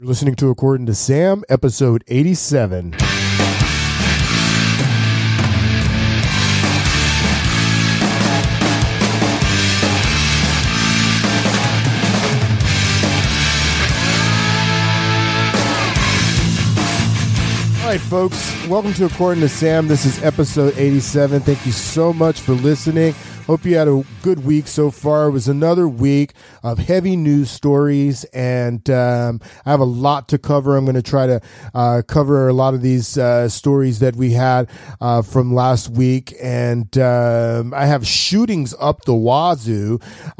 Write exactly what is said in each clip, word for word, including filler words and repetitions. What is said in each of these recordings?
You're listening to According to Sam, episode eighty-seven. All right, folks, welcome to According to Sam. This is episode eighty-seven. Thank you so much for listening. Hope you had a good week so far. It was another week of heavy news stories, and um, I have a lot to cover. I'm going to try to uh, cover a lot of these uh, stories that we had uh, from last week, and um, I have shootings up the wazoo.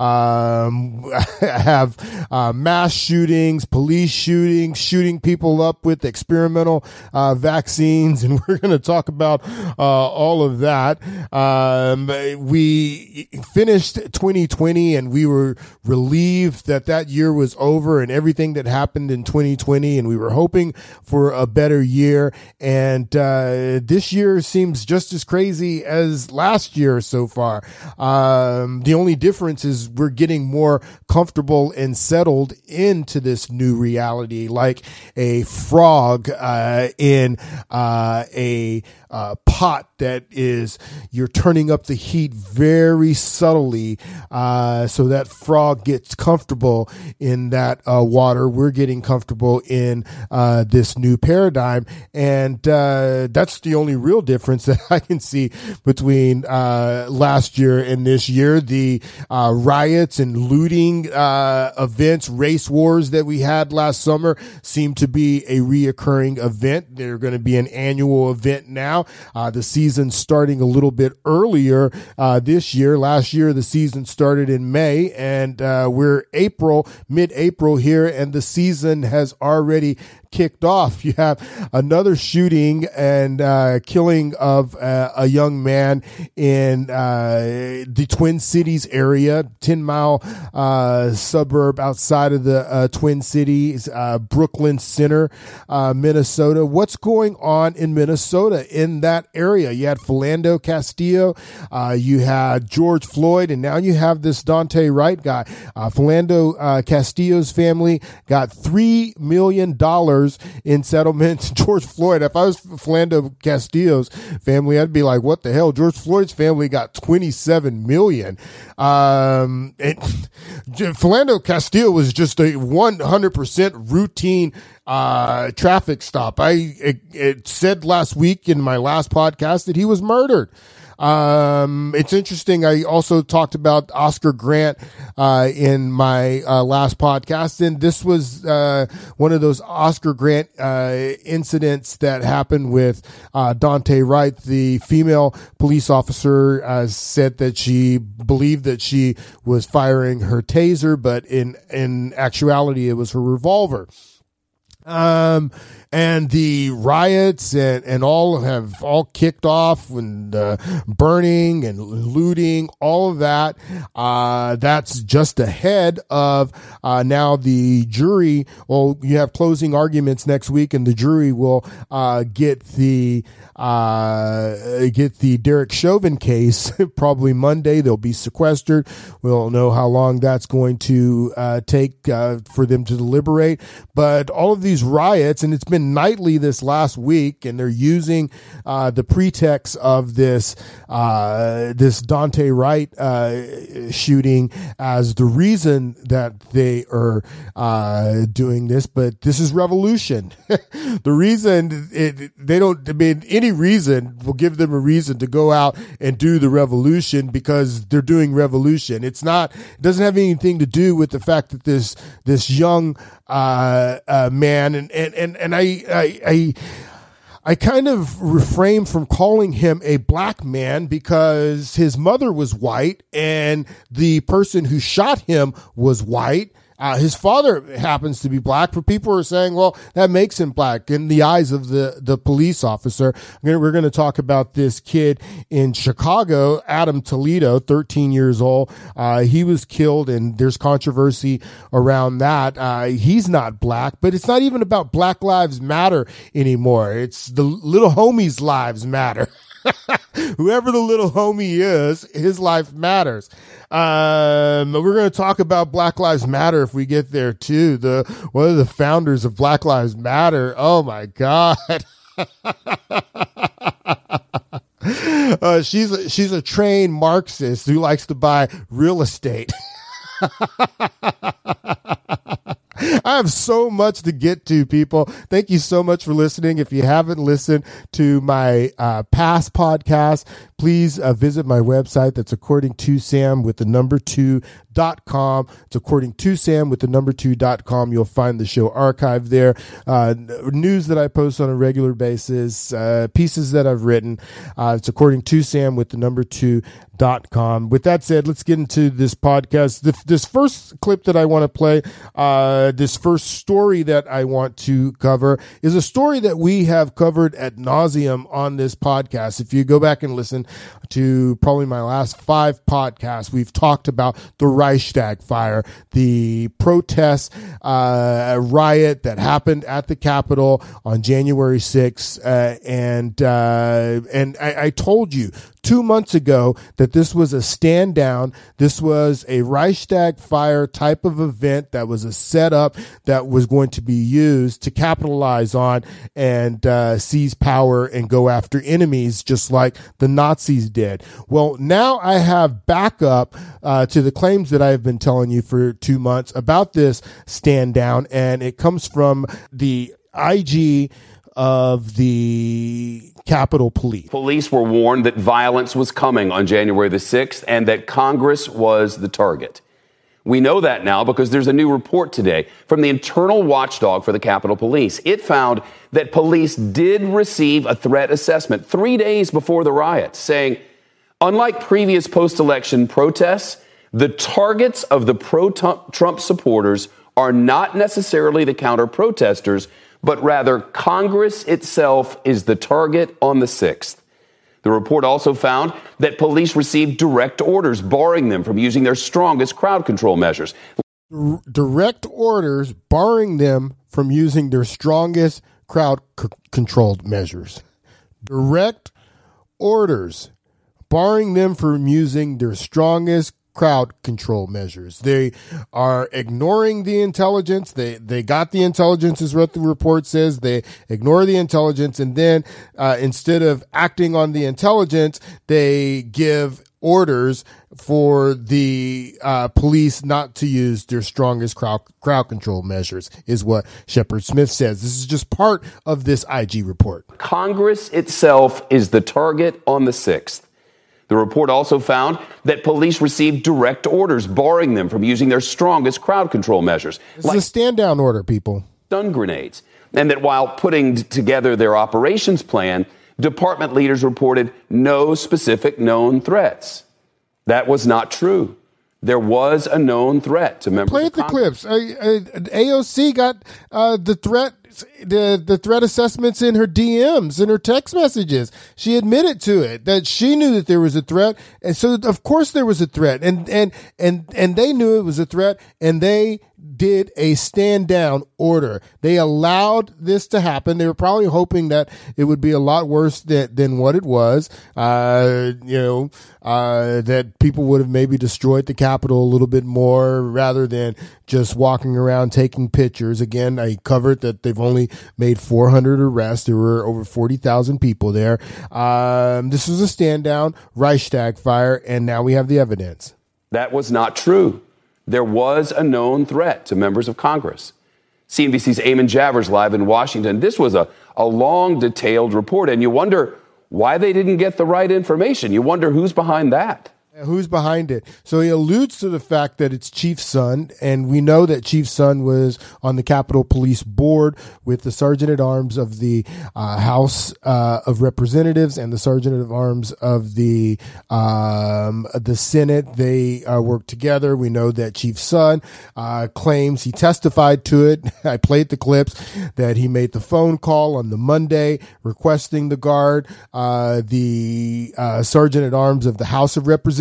Um, I have uh, mass shootings, police shootings, shooting people up with experimental uh, vaccines, and we're going to talk about uh, all of that. Um, we finished twenty twenty and we were relieved that that year was over and everything that happened in twenty twenty, and we were hoping for a better year, and uh, this year seems just as crazy as last year so far. Um, the only difference is we're getting more comfortable and settled into this new reality, like a frog uh, in uh, a uh, pot that is, you're turning up the heat very subtly, uh, so that frog gets comfortable in that uh, water. We're getting comfortable in uh, this new paradigm, and uh, that's the only real difference that I can see between uh, last year and this year. The uh, riots and looting uh, events, race wars that we had last summer seem to be a reoccurring event. They're going to be an annual event now. Uh, the season starting a little bit earlier uh, this year. Last year, the season started in May, and uh, we're April, mid-April here, and the season has already kicked off. You have another shooting and uh, killing of uh, a young man in uh, the Twin Cities area, ten mile uh, suburb outside of the uh, Twin Cities, uh, Brooklyn Center, uh, Minnesota. What's going on in Minnesota in that area? You had Philando Castillo, uh, you had George Floyd, and now you have this Daunte Wright guy. Uh, Philando uh, Castillo's family got three million dollars in settlement. George Floyd, if I was Philando Castillo's family, I'd be like, what the hell? George Floyd's family got twenty-seven million. Um, and Philando Castillo was just a one hundred percent routine uh, traffic stop. I it, it said last week in my last podcast that he was murdered. Um, it's interesting. I also talked about Oscar Grant, uh, in my, uh, last podcast. And this was, uh, one of those Oscar Grant, uh, incidents that happened with, uh, Daunte Wright. The female police officer, uh, said that she believed that she was firing her taser, but in, in actuality, it was her revolver. Um, and the riots and, and all have all kicked off, and uh, burning and looting, all of that. Uh, that's just ahead of uh, now the jury. Well, you have closing arguments next week, and the jury will uh, get the uh, get the Derek Chauvin case probably Monday. They'll be sequestered. We'll know how long that's going to uh, take uh, for them to deliberate. But all of these riots, and it's been nightly this last week, and they're using uh, the pretext of this uh, this Daunte Wright uh, shooting as the reason that they are uh, doing this. But this is revolution. The reason it, they don't, I mean, any reason will give them a reason to go out and do the revolution, because they're doing revolution. It's not, it doesn't have anything to do with the fact that this this young uh, uh, man and and and and I. I, I, I kind of refrain from calling him a black man because his mother was white and the person who shot him was white. Uh, his father happens to be black, but people are saying, well, that makes him black in the eyes of the, the police officer. We're going to talk about this kid in Chicago, Adam Toledo, thirteen years old. Uh, he was killed, and there's controversy around that. Uh, he's not black, but it's not even about Black Lives Matter anymore. It's the little homies' lives matter. Whoever the little homie is, his life matters. Um, we're going to talk about Black Lives Matter if we get there too. The one of the founders of Black Lives Matter. Oh my God. uh, she's a, she's a trained Marxist who likes to buy real estate. I have so much to get to, people. Thank you so much for listening. If you haven't listened to my uh, past podcast, please uh, visit my website. That's according to Sam with the number two dot com. It's according to Sam with the number two dot com. You'll find the show archived there. Uh, news that I post on a regular basis, uh, pieces that I've written. Uh, it's according to Sam with the number two dot com. With that said, let's get into this podcast. This, this first clip that I want to play, uh, this first story that I want to cover is a story that we have covered ad nauseum on this podcast. If you go back and listen to probably my last five podcasts, we've talked about the Reichstag fire, the protest uh, riot that happened at the Capitol on January sixth. Uh, and uh, and I, I told you two months ago that this was a stand down. This was a Reichstag fire type of event that was a setup that was going to be used to capitalize on and uh, seize power and go after enemies just like the Nazis did. Well, now I have backup uh, to the claims that I've been telling you for two months about this stand down, and it comes from the I G of the Capitol Police. Police were warned that violence was coming on January the sixth and that Congress was the target. We know that now because there's a new report today from the internal watchdog for the Capitol Police. It found that police did receive a threat assessment three days before the riots, saying, unlike previous post-election protests, the targets of the pro-Trump supporters are not necessarily the counter-protesters, but rather Congress itself is the target on the sixth. The report also found that police received direct orders barring them from using their strongest crowd control measures. Direct orders barring them from using their strongest crowd c- controlled measures. Direct orders barring them from using their strongest crowd control measures. They are ignoring the intelligence. They they got the intelligence is what the report says. They ignore the intelligence, and then uh, instead of acting on the intelligence, they give orders for the uh, police not to use their strongest crowd crowd control measures, is what Shepard Smith says. This is just part of this I G report. Congress itself is the target on the sixth. The report also found that police received direct orders barring them from using their strongest crowd control measures. This like is a stand-down order, people. Stun grenades. And that while putting together their operations plan, department leaders reported no specific known threats. That was not true. There was a known threat to members Play of the Congress. clips. Uh, uh, A O C got uh, the threat the the threat assessments in her D Ms, in her text messages. She admitted to it that she knew that there was a threat, and so of course there was a threat, and and and and they knew it was a threat, and they did a stand down order. They allowed this to happen. They were probably hoping that it would be a lot worse than, than what it was. Uh, you know, uh, that people would have maybe destroyed the Capitol a little bit more rather than just walking around taking pictures. Again, I covered that they've only made four hundred arrests. There were over forty thousand people there. Um, this was a stand down Reichstag fire, and now we have the evidence. That was not true. There was a known threat to members of Congress. C N B C's Eamon Javers live in Washington. This was a, a long, detailed report, and you wonder why they didn't get the right information. You wonder who's behind that. Who's behind it? So he alludes to the fact that it's Chief's son, and we know that Chief's son was on the Capitol Police Board with the Sergeant at Arms of the uh, House uh, of Representatives and the Sergeant at Arms of the um, the Senate. They uh, work together. We know that Chief's son uh, claims he testified to it. I played the clips that he made the phone call on the Monday requesting the guard. Uh, the uh, Sergeant at Arms of the House of Representatives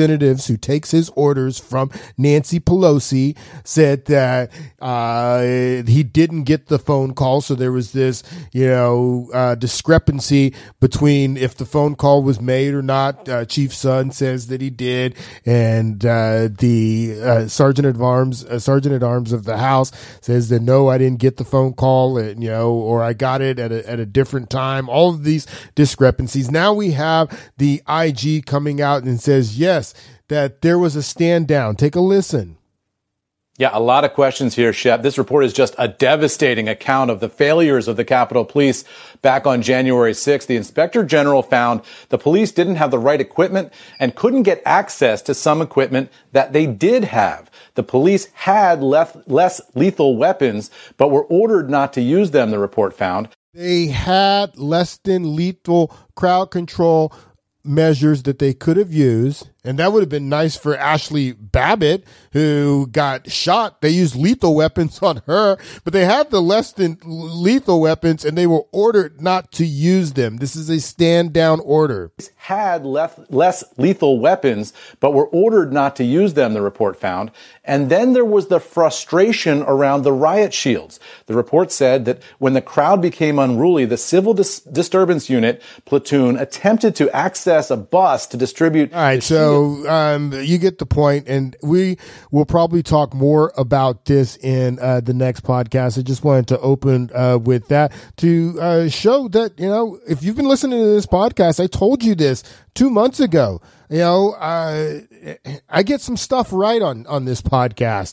representatives who takes his orders from Nancy Pelosi said that uh, he didn't get the phone call. So there was this, you know, uh, discrepancy between if the phone call was made or not. Uh, Chief Son says that he did, and uh, the uh, Sergeant at Arms, uh, Sergeant at Arms of the House says that no, I didn't get the phone call, and, you know, or I got it at a, at a different time. All of these discrepancies. Now we have the I G coming out and says, yes, that there was a stand down. Take a listen. Yeah, a lot of questions here, Shep. This report is just a devastating account of the failures of the Capitol Police back on January sixth. The Inspector General found the police didn't have the right equipment and couldn't get access to some equipment that they did have. The police had less, less lethal weapons, but were ordered not to use them, the report found. They had less than lethal crowd control measures that they could have used. And that would have been nice for Ashley Babbitt, who got shot. They used lethal weapons on her, but they had the less than lethal weapons and they were ordered not to use them. This is a stand down order. Had less, less lethal weapons, but were ordered not to use them, the report found. And then there was the frustration around the riot shields. The report said that when the crowd became unruly, the Civil Dis- Disturbance Unit platoon attempted to access a bus to distribute. All right, so um, you get the point, and we will probably talk more about this in uh, the next podcast. I just wanted to open uh, with that to uh, show that, you know, if you've been listening to this podcast, I told you this two months ago. You know, uh, I get some stuff right on, on this podcast.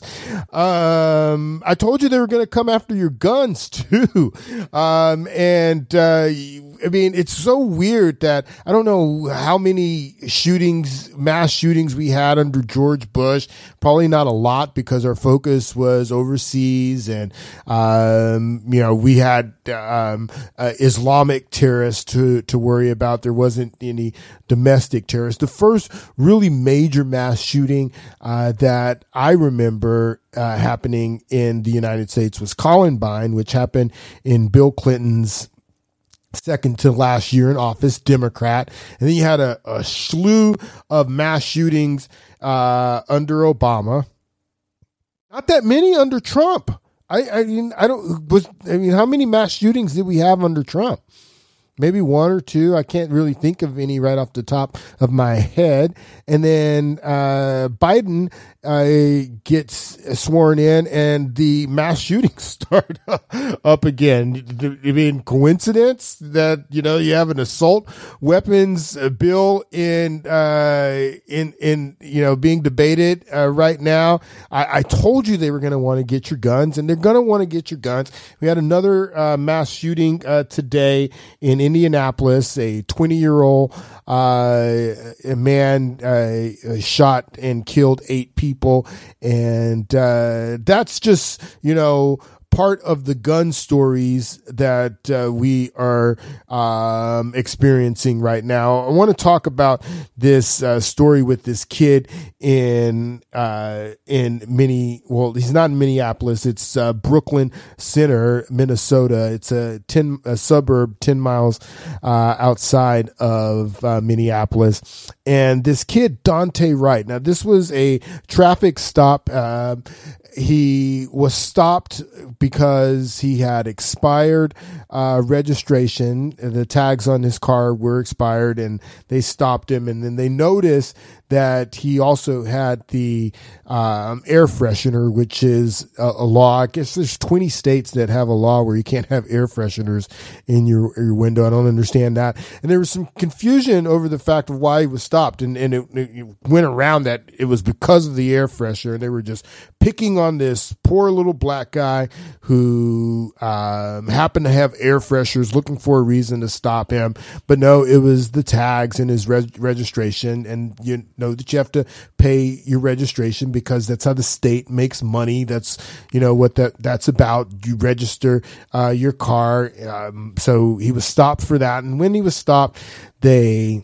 Um, I told you they were going to come after your guns too. Um, and, uh, I mean, it's so weird that I don't know how many shootings, mass shootings we had under George Bush. Probably not a lot because our focus was overseas, and, um, you know, we had, um, uh, Islamic terrorists to, to worry about. There wasn't any domestic terrorists. The first really major mass shooting uh, that I remember uh, happening in the United States was Columbine, which happened in Bill Clinton's second to last year in office, Democrat. And then you had a, a slew of mass shootings uh, under Obama. Not that many under Trump. I, I mean, I don't was. I mean, how many mass shootings did we have under Trump? Maybe one or two. I can't really think of any right off the top of my head. And then uh, Biden uh, gets sworn in, and the mass shootings start up again. I mean, coincidence that, you know, you have an assault weapons bill in uh, in in you know being debated uh, right now. I, I told you they were going to want to get your guns, and they're going to want to get your guns. We had another uh, mass shooting uh, today in Indianapolis. A twenty-year-old uh, a man uh, shot and killed eight people, and uh, that's just, you know, part of the gun stories that uh, we are um, experiencing right now. I want to talk about this uh, story with this kid in uh, in mini. Well, he's not in Minneapolis. It's uh, Brooklyn Center, Minnesota. It's a ten a suburb ten miles uh, outside of uh, Minneapolis. And this kid, Dante Wright. Now, this was a traffic stop. Uh, he was stopped because he had expired uh, registration. The tags on his car were expired, and they stopped him. And then they noticed that he also had the um, air freshener, which is a, a law. I guess there's twenty states that have a law where you can't have air fresheners in your, your window. I don't understand that. And there was some confusion over the fact of why he was stopped. And, and it, it went around that it was because of the air freshener. They were just picking on this poor little black guy who um, happened to have air fresheners, looking for a reason to stop him. But no, it was the tags in his reg- registration. And you know that you have to pay your registration because that's how the state makes money. That's, you know, what that that's about. You register uh, your car. Um, so he was stopped for that. And when he was stopped, they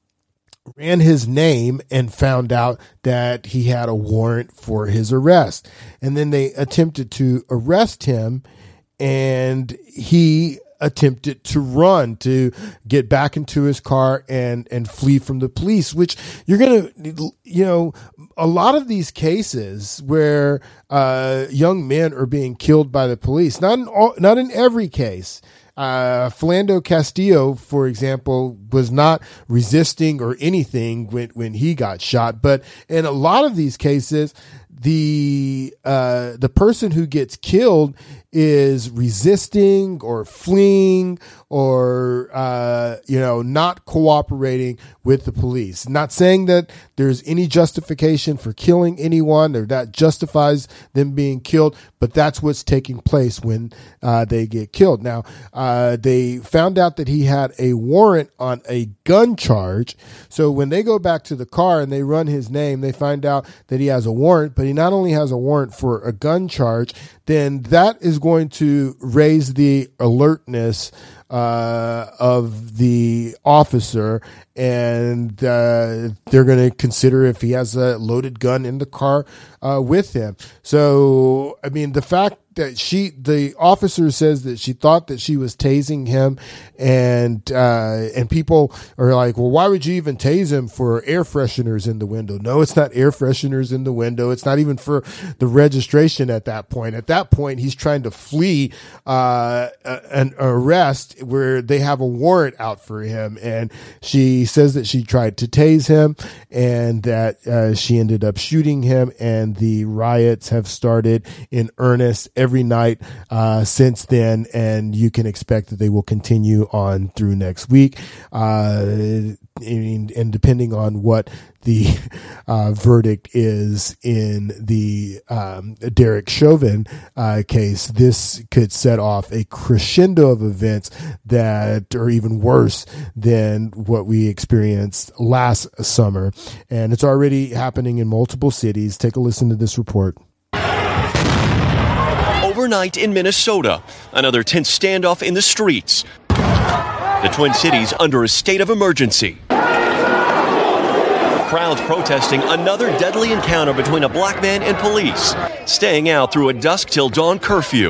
ran his name and found out that he had a warrant for his arrest. And then they attempted to arrest him, and he attempted to run, to get back into his car and, and flee from the police, which you're going to, you know, a lot of these cases where uh, young men are being killed by the police, not in all, not in every case. Uh, Philando Castillo, for example, was not resisting or anything when, when he got shot. But in a lot of these cases, the uh, the person who gets killed is resisting or fleeing or, uh, you know, not cooperating with the police. Not saying that there's any justification for killing anyone or that justifies them being killed, but that's what's taking place when uh, they get killed. Now, uh, they found out that he had a warrant on a gun charge. So when they go back to the car and they run his name, they find out that he has a warrant, but he not only has a warrant for a gun charge, then that is going to raise the alertness uh, of the officer, and uh, they're going to consider if he has a loaded gun in the car uh, with him. So, I mean, the fact that she, the officer says that she thought that she was tasing him, and uh, and people are like, well, why would you even tase him for air fresheners in the window? No, it's not air fresheners in the window. It's not even for the registration at that point. At that point, he's trying to flee uh, an arrest where they have a warrant out for him, and she says that she tried to tase him and that uh, she ended up shooting him, and the riots have started in earnest every night uh, since then, and you can expect that they will continue on through next week. Uh, and, and depending on what the uh, verdict is in the um, Derek Chauvin uh, case, this could set off a crescendo of events that are even worse than what we experienced last summer. And it's already happening in multiple cities. Take a listen to this report. Overnight in Minnesota, another tense standoff in the streets. The Twin Cities under a state of emergency. Crowds protesting another deadly encounter between a black man and police, staying out through a dusk till dawn curfew.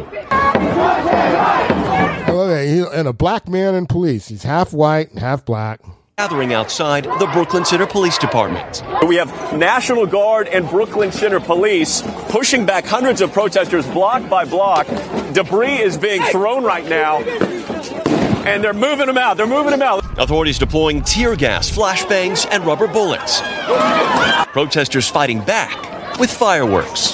I love that. He, and a black man and police. He's half white and half black. Gathering outside the Brooklyn Center Police Department. We have National Guard and Brooklyn Center Police pushing back hundreds of protesters block by block. Debris is being thrown right now, and they're moving them out. They're moving them out. Authorities deploying tear gas, flashbangs, and rubber bullets. Protesters fighting back with fireworks.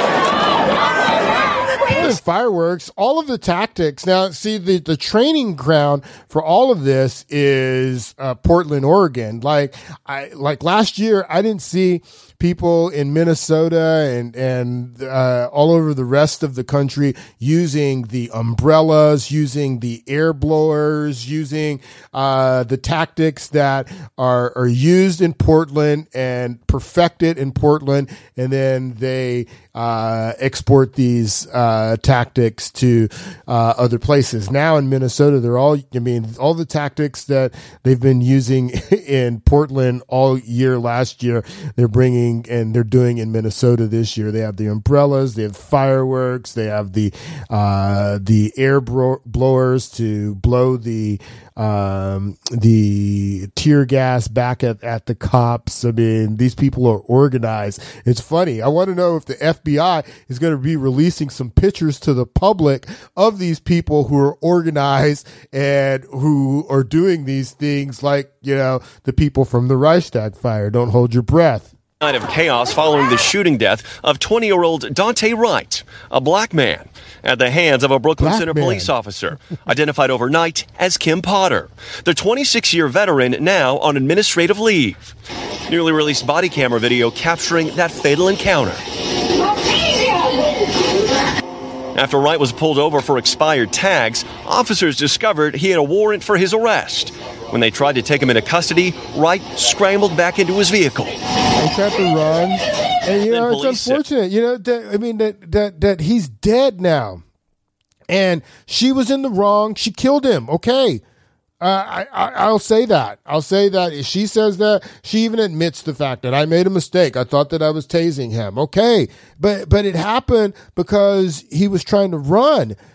Fireworks, all of the tactics. Now, see, the, the training ground for all of this is uh, Portland, Oregon. Like, I like last year, I didn't see people in Minnesota and and uh, all over the rest of the country using the umbrellas, using the air blowers, using uh, the tactics that are are used in Portland and perfected in Portland, and then they uh, export these uh, tactics to uh, other places. Now in Minnesota, they're all, I mean, all the tactics that they've been using in Portland all year last year, they're bringing and they're doing in Minnesota this year. They have the umbrellas, they have fireworks, they have the uh, the air bro- blowers to blow the um, the tear gas back at, at the cops. I mean, these people are organized. It's funny. I want to know if the F B I is going to be releasing some pictures to the public of these people who are organized and who are doing these things, like, you know, the people from the Reichstag fire. Don't hold your breath. Night of chaos following the shooting death of twenty-year-old Dante Wright, a black man, at the hands of a Brooklyn Black Center man. police officer, identified overnight as Kim Potter, the twenty-six-year veteran now on administrative leave. Newly released body camera video capturing that fatal encounter. After Wright was pulled over for expired tags, officers discovered he had a warrant for his arrest. When they tried to take him into custody, Wright scrambled back into his vehicle. He tried to run, and you know, it's unfortunate. You know, that, I mean that that that he's dead now, and she was in the wrong. She killed him. Okay, uh, I, I I'll say that. I'll say that if she says that, she even admits the fact that I made a mistake. I thought that I was tasing him. Okay, but but it happened because he was trying to run.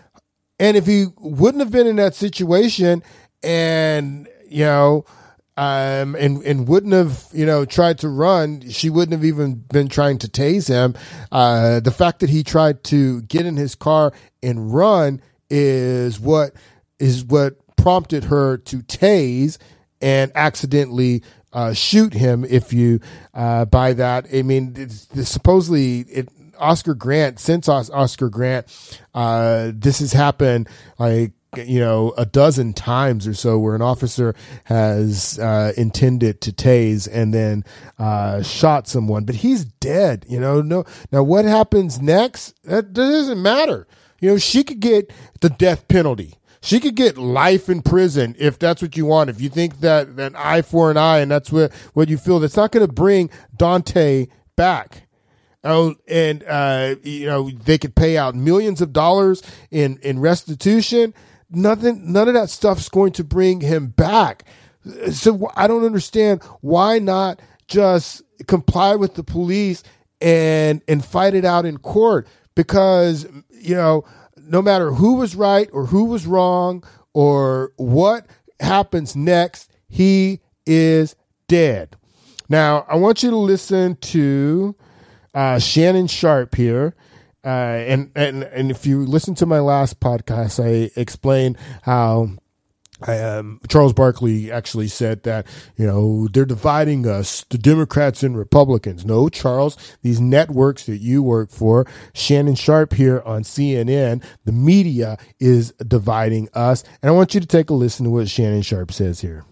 And if he wouldn't have been in that situation and, you know, um, and, and wouldn't have, you know, tried to run, she wouldn't have even been trying to tase him. Uh, the fact that he tried to get in his car and run is what is what prompted her to tase and accidentally uh, shoot him. If you uh, buy that, I mean, it's, it's supposedly it, Oscar Grant, since Os- Oscar Grant, uh, this has happened like, you know, a dozen times or so where an officer has uh, intended to tase and then uh, shot someone, but he's dead. You know, no. Now, what happens next? That, that doesn't matter. You know, she could get the death penalty. She could get life in prison if that's what you want. If you think that an eye for an eye and that's what, what you feel, that's not going to bring Daunte back. Oh, and, uh, you know, they could pay out millions of dollars in, in restitution. Nothing, none of that stuff's going to bring him back. So I don't understand why not just comply with the police and, and fight it out in court, because, you know, no matter who was right or who was wrong or what happens next, he is dead. Now, I want you to listen to uh, Shannon Sharpe here. Uh, and, and, and if you listen to my last podcast, I explained how um, Charles Barkley actually said that, you know, they're dividing us, the Democrats and Republicans. No, Charles, these networks that you work for, Shannon Sharpe here on C N N, the media is dividing us. And I want you to take a listen to what Shannon Sharpe says here.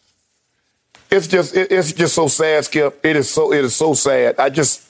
It's just, it, it's just so sad, Skip. It is so, it is so sad. I just,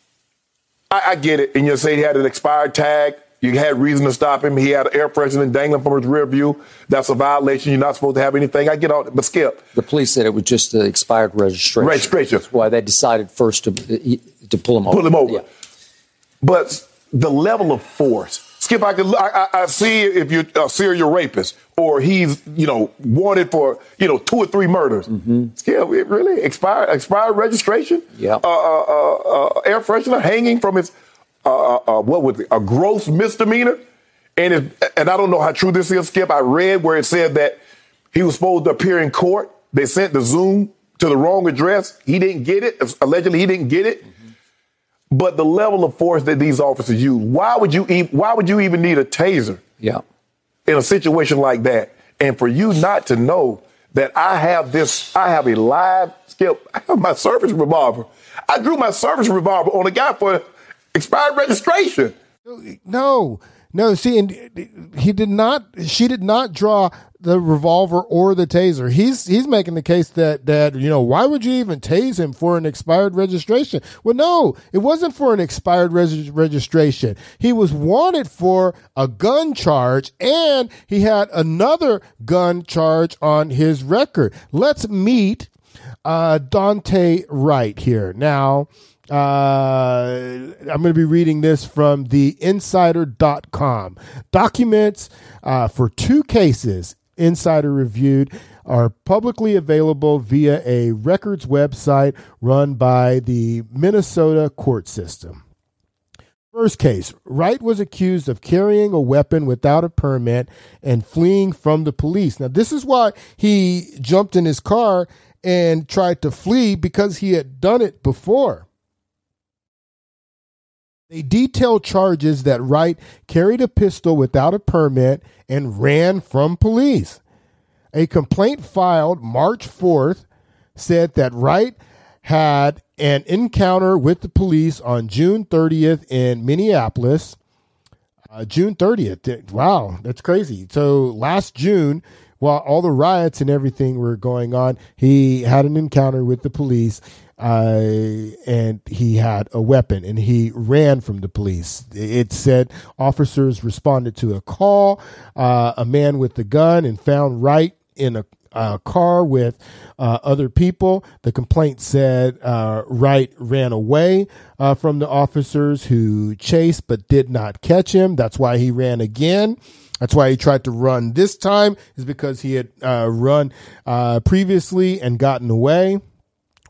I, I get it. And you say he had an expired tag. You had reason to stop him. He had an air freshener dangling from his rear view. That's a violation. You're not supposed to have anything. I get all that. But Skip. The police said it was just the expired registration. Registration. That's why they decided first to to pull him over. Pull him over. Yeah. But the level of force. Skip, I, could, I, I, I see if you're a serial rapist or he's, you know, wanted for, you know, two or three murders. Mm-hmm. Skip, it really? Expired, expired registration? Yeah. Uh, uh, uh, air freshener hanging from his... Uh, uh, what was it? A gross misdemeanor, and it, and I don't know how true this is, Skip. I read where it said that he was supposed to appear in court. They sent the Zoom to the wrong address. He didn't get it. Allegedly, he didn't get it. Mm-hmm. But the level of force that these officers use, why would you? E- why would you even need a taser? Yeah. In a situation like that, and for you not to know that I have this, I have a live, Skip. I have my service revolver. I drew my service revolver on a guy for expired registration. No, no. See, and he did not. She did not draw the revolver or the taser. He's he's making the case that that you know, why would you even tase him for an expired registration? Well, no, it wasn't for an expired res- registration. He was wanted for a gun charge, and he had another gun charge on his record. Let's meet uh, Daunte Wright here now. Uh, I'm going to be reading this from the insider dot com. Documents uh, for two cases Insider reviewed are publicly available via a records website run by the Minnesota court system. First case, Wright was accused of carrying a weapon without a permit and fleeing from the police. Now, this is why he jumped in his car and tried to flee, because he had done it before. They detailed charges that Wright carried a pistol without a permit and ran from police. A complaint filed March fourth said that Wright had an encounter with the police on June thirtieth in Minneapolis. Uh, June thirtieth. Wow, that's crazy. So last June, while all the riots and everything were going on, he had an encounter with the police. Uh, and he had a weapon and he ran from the police. It said officers responded to a call, uh, a man with a gun, and found Wright in a, a car with uh, other people. The complaint said uh, Wright ran away uh, from the officers, who chased but did not catch him. That's why he ran again. That's why he tried to run this time, is because he had uh, run uh, previously and gotten away.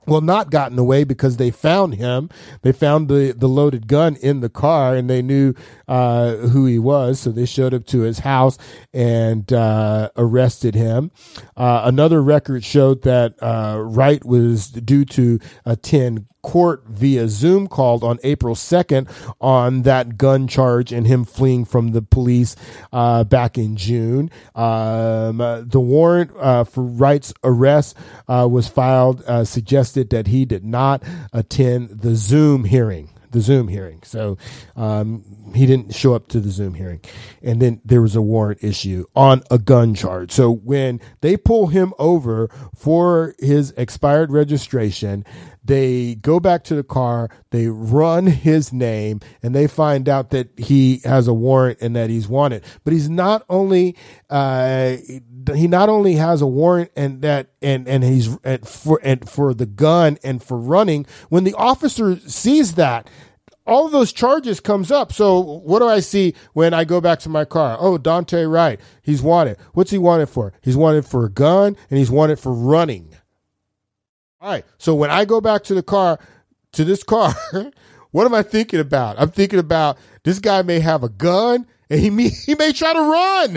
Well, not gotten away because they found him. They found the, the loaded gun in the car, and they knew uh, who he was. So they showed up to his house and uh, arrested him. Uh, another record showed that uh, Wright was due to attend court via Zoom call on April second on that gun charge and him fleeing from the police uh, back in June. Um, uh, the warrant uh, for Wright's arrest uh, was filed, uh, suggested that he did not attend the Zoom hearing. The Zoom hearing. So um, he didn't show up to the Zoom hearing. And then there was a warrant issue on a gun charge. So when they pull him over for his expired registration, they go back to the car, they run his name, and they find out that he has a warrant and that he's wanted. But he's not only uh, he not only has a warrant and that and and he's and for and for the gun and for running. When the officer sees that, all of those charges comes up. So what do I see when I go back to my car? Oh, Daunte Wright, he's wanted. What's he wanted for? He's wanted for a gun and he's wanted for running. All right. So when I go back to the car, to this car, what am I thinking about? I'm thinking about this guy may have a gun and he may, he may try to run,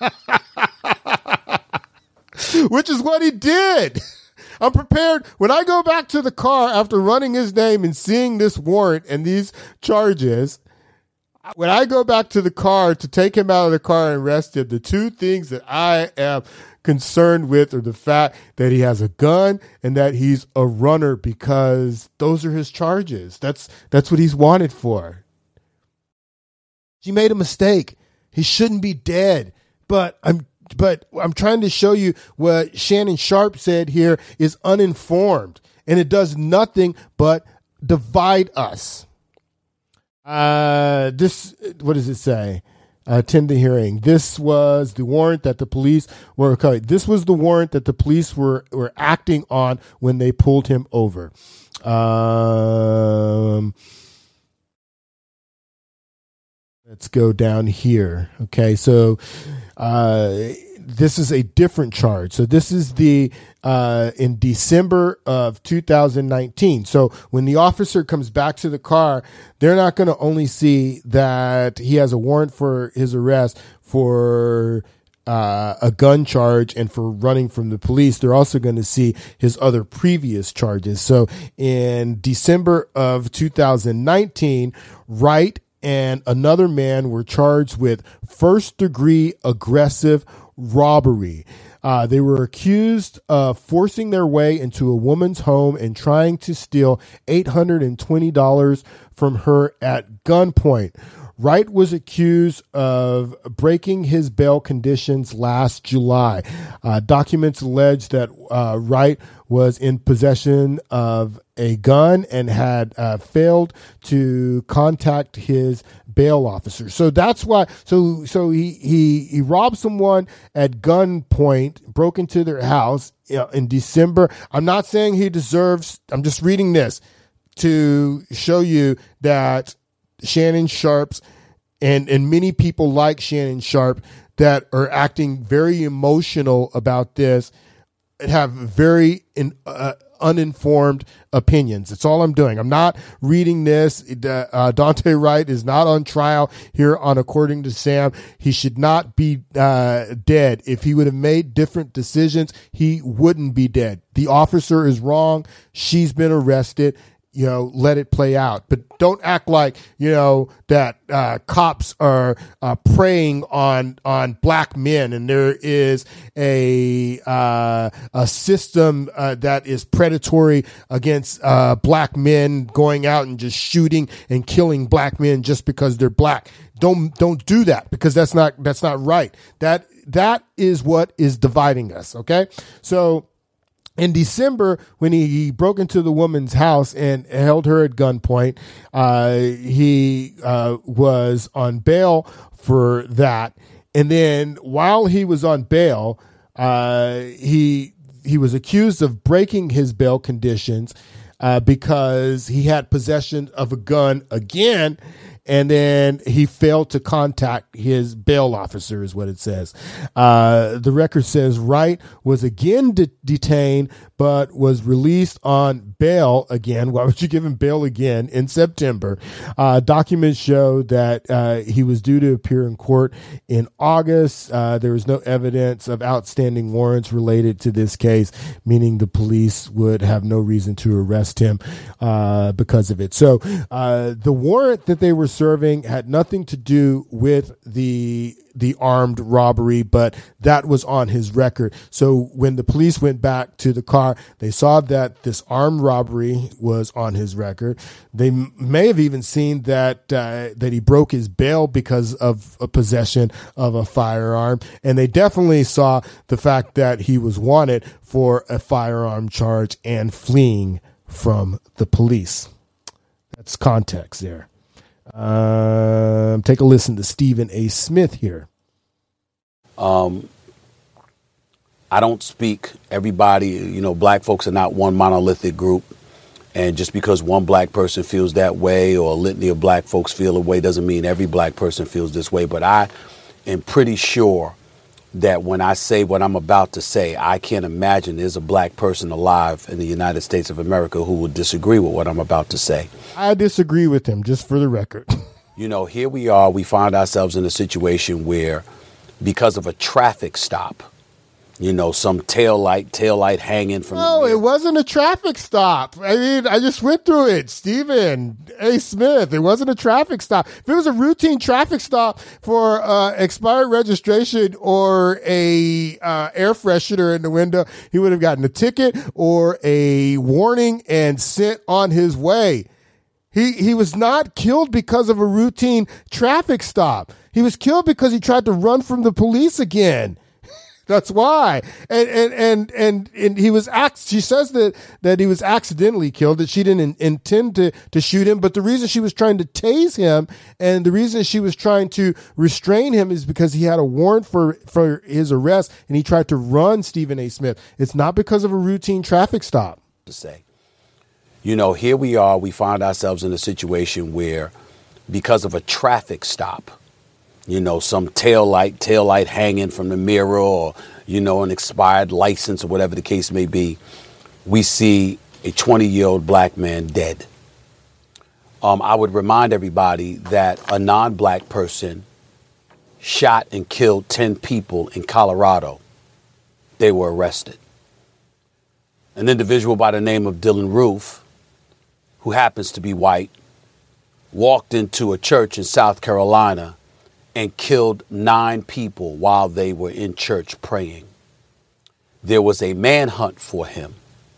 which is what he did. I'm prepared. When I go back to the car after running his name and seeing this warrant and these charges, when I go back to the car to take him out of the car and arrest him, the two things that I am concerned with are the fact that he has a gun and that he's a runner, because those are his charges. That's that's what he's wanted for. He made a mistake. He shouldn't be dead. But I'm But I'm trying to show you what Shannon Sharpe said here is uninformed, and it does nothing but divide us. Uh, this, what does it say? Uh, attend the hearing. This was the warrant that the police were, okay, this was the warrant that the police were, were acting on when they pulled him over. Um, Let's go down here. Okay, so uh, this is a different charge. So this is the uh, in December of two thousand nineteen. So when the officer comes back to the car, they're not going to only see that he has a warrant for his arrest for uh, a gun charge and for running from the police. They're also going to see his other previous charges. So in December of two thousand nineteen, Wright and another man were charged with first degree aggressive robbery. Uh, they were accused of forcing their way into a woman's home and trying to steal eight hundred twenty dollars from her at gunpoint. Wright was accused of breaking his bail conditions last July. Uh, documents allege that uh, Wright was in possession of a gun and had uh, failed to contact his bail officer. So that's why. So so he he he robbed someone at gunpoint, broke into their house you know, in December. I'm not saying he deserves. I'm just reading this to show you that Shannon Sharpe's and and many people like Shannon Sharpe that are acting very emotional about this and have very in, uh, uninformed opinions. That's all I'm doing. I'm not reading this. Uh, Daunte Wright is not on trial here on According to Sam. He should not be uh, dead. If he would have made different decisions, he wouldn't be dead. The officer is wrong. She's been arrested. You know, let it play out, but don't act like, you know, that uh, cops are uh, preying on on black men, and there is a uh, a system uh, that is predatory against uh, black men, going out and just shooting and killing black men just because they're black. Don't don't do that, because that's not that's not right. That that is what is dividing us. Okay, so. In December, when he, he broke into the woman's house and held her at gunpoint, uh, he uh, was on bail for that. And then while he was on bail, uh, he he was accused of breaking his bail conditions uh, because he had possession of a gun again. and then he failed to contact his bail officer, is what it says. Uh, the record says Wright was again de- detained, but was released on bail again. Why would you give him bail again in September? Uh, documents show that uh, he was due to appear in court in August. Uh, there was no evidence of outstanding warrants related to this case, meaning the police would have no reason to arrest him uh, because of it. So uh, the warrant that they were serving had nothing to do with the the armed robbery, but that was on his record. So when the police went back to the car, they saw that this armed robbery was on his record. They m- may have even seen that uh, that he broke his bail because of a possession of a firearm, and they definitely saw the fact that he was wanted for a firearm charge and fleeing from the police. That's context there. Um, take a listen to Stephen A. Smith here. Um, I don't speak everybody, you know, black folks are not one monolithic group. And just because one black person feels that way or a litany of black folks feel a way doesn't mean every black person feels this way. But I am pretty sure that when I say what I'm about to say, I can't imagine there's a black person alive in the United States of America who would disagree with what I'm about to say. I disagree with him, just for the record. You know, here we are. We find ourselves in a situation where, because of a traffic stop, you know, some tail light, tail light hanging from. No, the it wasn't a traffic stop. I mean, I just went through it. Stephen A. Smith, it wasn't a traffic stop. If it was a routine traffic stop for uh, expired registration or a uh, air freshener in the window, he would have gotten a ticket or a warning and sent on his way. He he was not killed because of a routine traffic stop. He was killed because he tried to run from the police again. That's why. And and and and, and he was act she says that that he was accidentally killed, that she didn't in, intend to to shoot him, but the reason she was trying to tase him and the reason she was trying to restrain him is because he had a warrant for for his arrest and he tried to run Stephen A. Smith. It's not because of a routine traffic stop. To say. You know, here we are, we find ourselves in a situation where, because of a traffic stop, you know, some tail light, tail light hanging from the mirror or, you know, an expired license or whatever the case may be, we see a twenty-year-old black man dead. Um, I would remind everybody that a non-black person shot and killed ten people in Colorado. They were arrested. An individual by the name of Dylan Roof, who happens to be white, walked into a church in South Carolina and killed nine people while they were in church praying. There was a manhunt for him.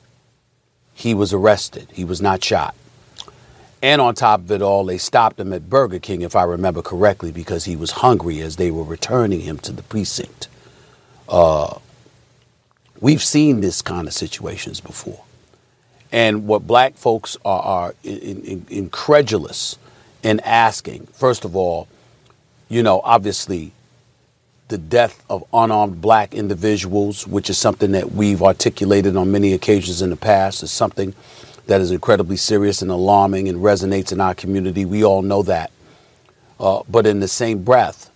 He was arrested. He was not shot. And on top of it all, they stopped him at Burger King, if I remember correctly, because he was hungry as they were returning him to the precinct. Uh, we've seen this kind of situations before. And what black folks are, are in, in, incredulous in asking, first of all, you know, obviously the death of unarmed black individuals, which is something that we've articulated on many occasions in the past, is something that is incredibly serious and alarming and resonates in our community. We all know that. Uh, but in the same breath,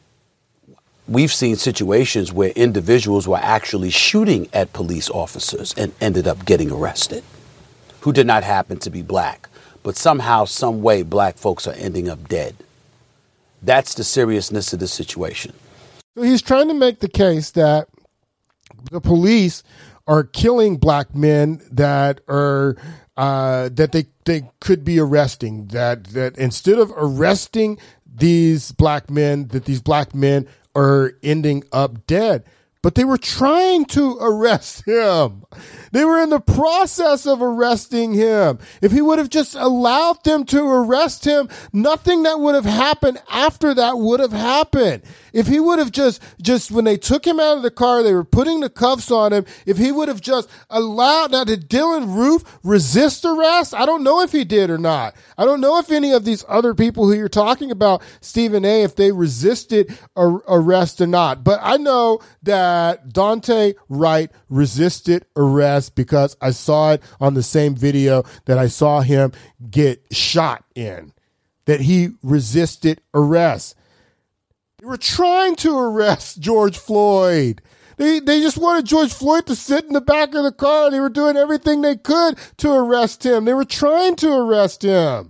we've seen situations where individuals were actually shooting at police officers and ended up getting arrested, who did not happen to be black. But somehow, some way, black folks are ending up dead. That's the seriousness of the situation. So he's trying to make the case that the police are killing black men that are uh, that they they could be arresting. That that instead of arresting these black men, that these black men are ending up dead. But they were trying to arrest him. They were in the process of arresting him. If he would have just allowed them to arrest him, nothing that would have happened after that would have happened. If he would have just, just when they took him out of the car, they were putting the cuffs on him. If he would have just allowed, now did Dylan Roof resist arrest? I don't know if he did or not. I don't know if any of these other people who you're talking about, Stephen A., if they resisted ar- arrest or not. But I know that Daunte Wright resisted arrest because I saw it on the same video that I saw him get shot in. that he resisted arrest. They were trying to arrest George Floyd. They they just wanted George Floyd to sit in the back of the car. They were doing everything they could to arrest him. They were trying to arrest him.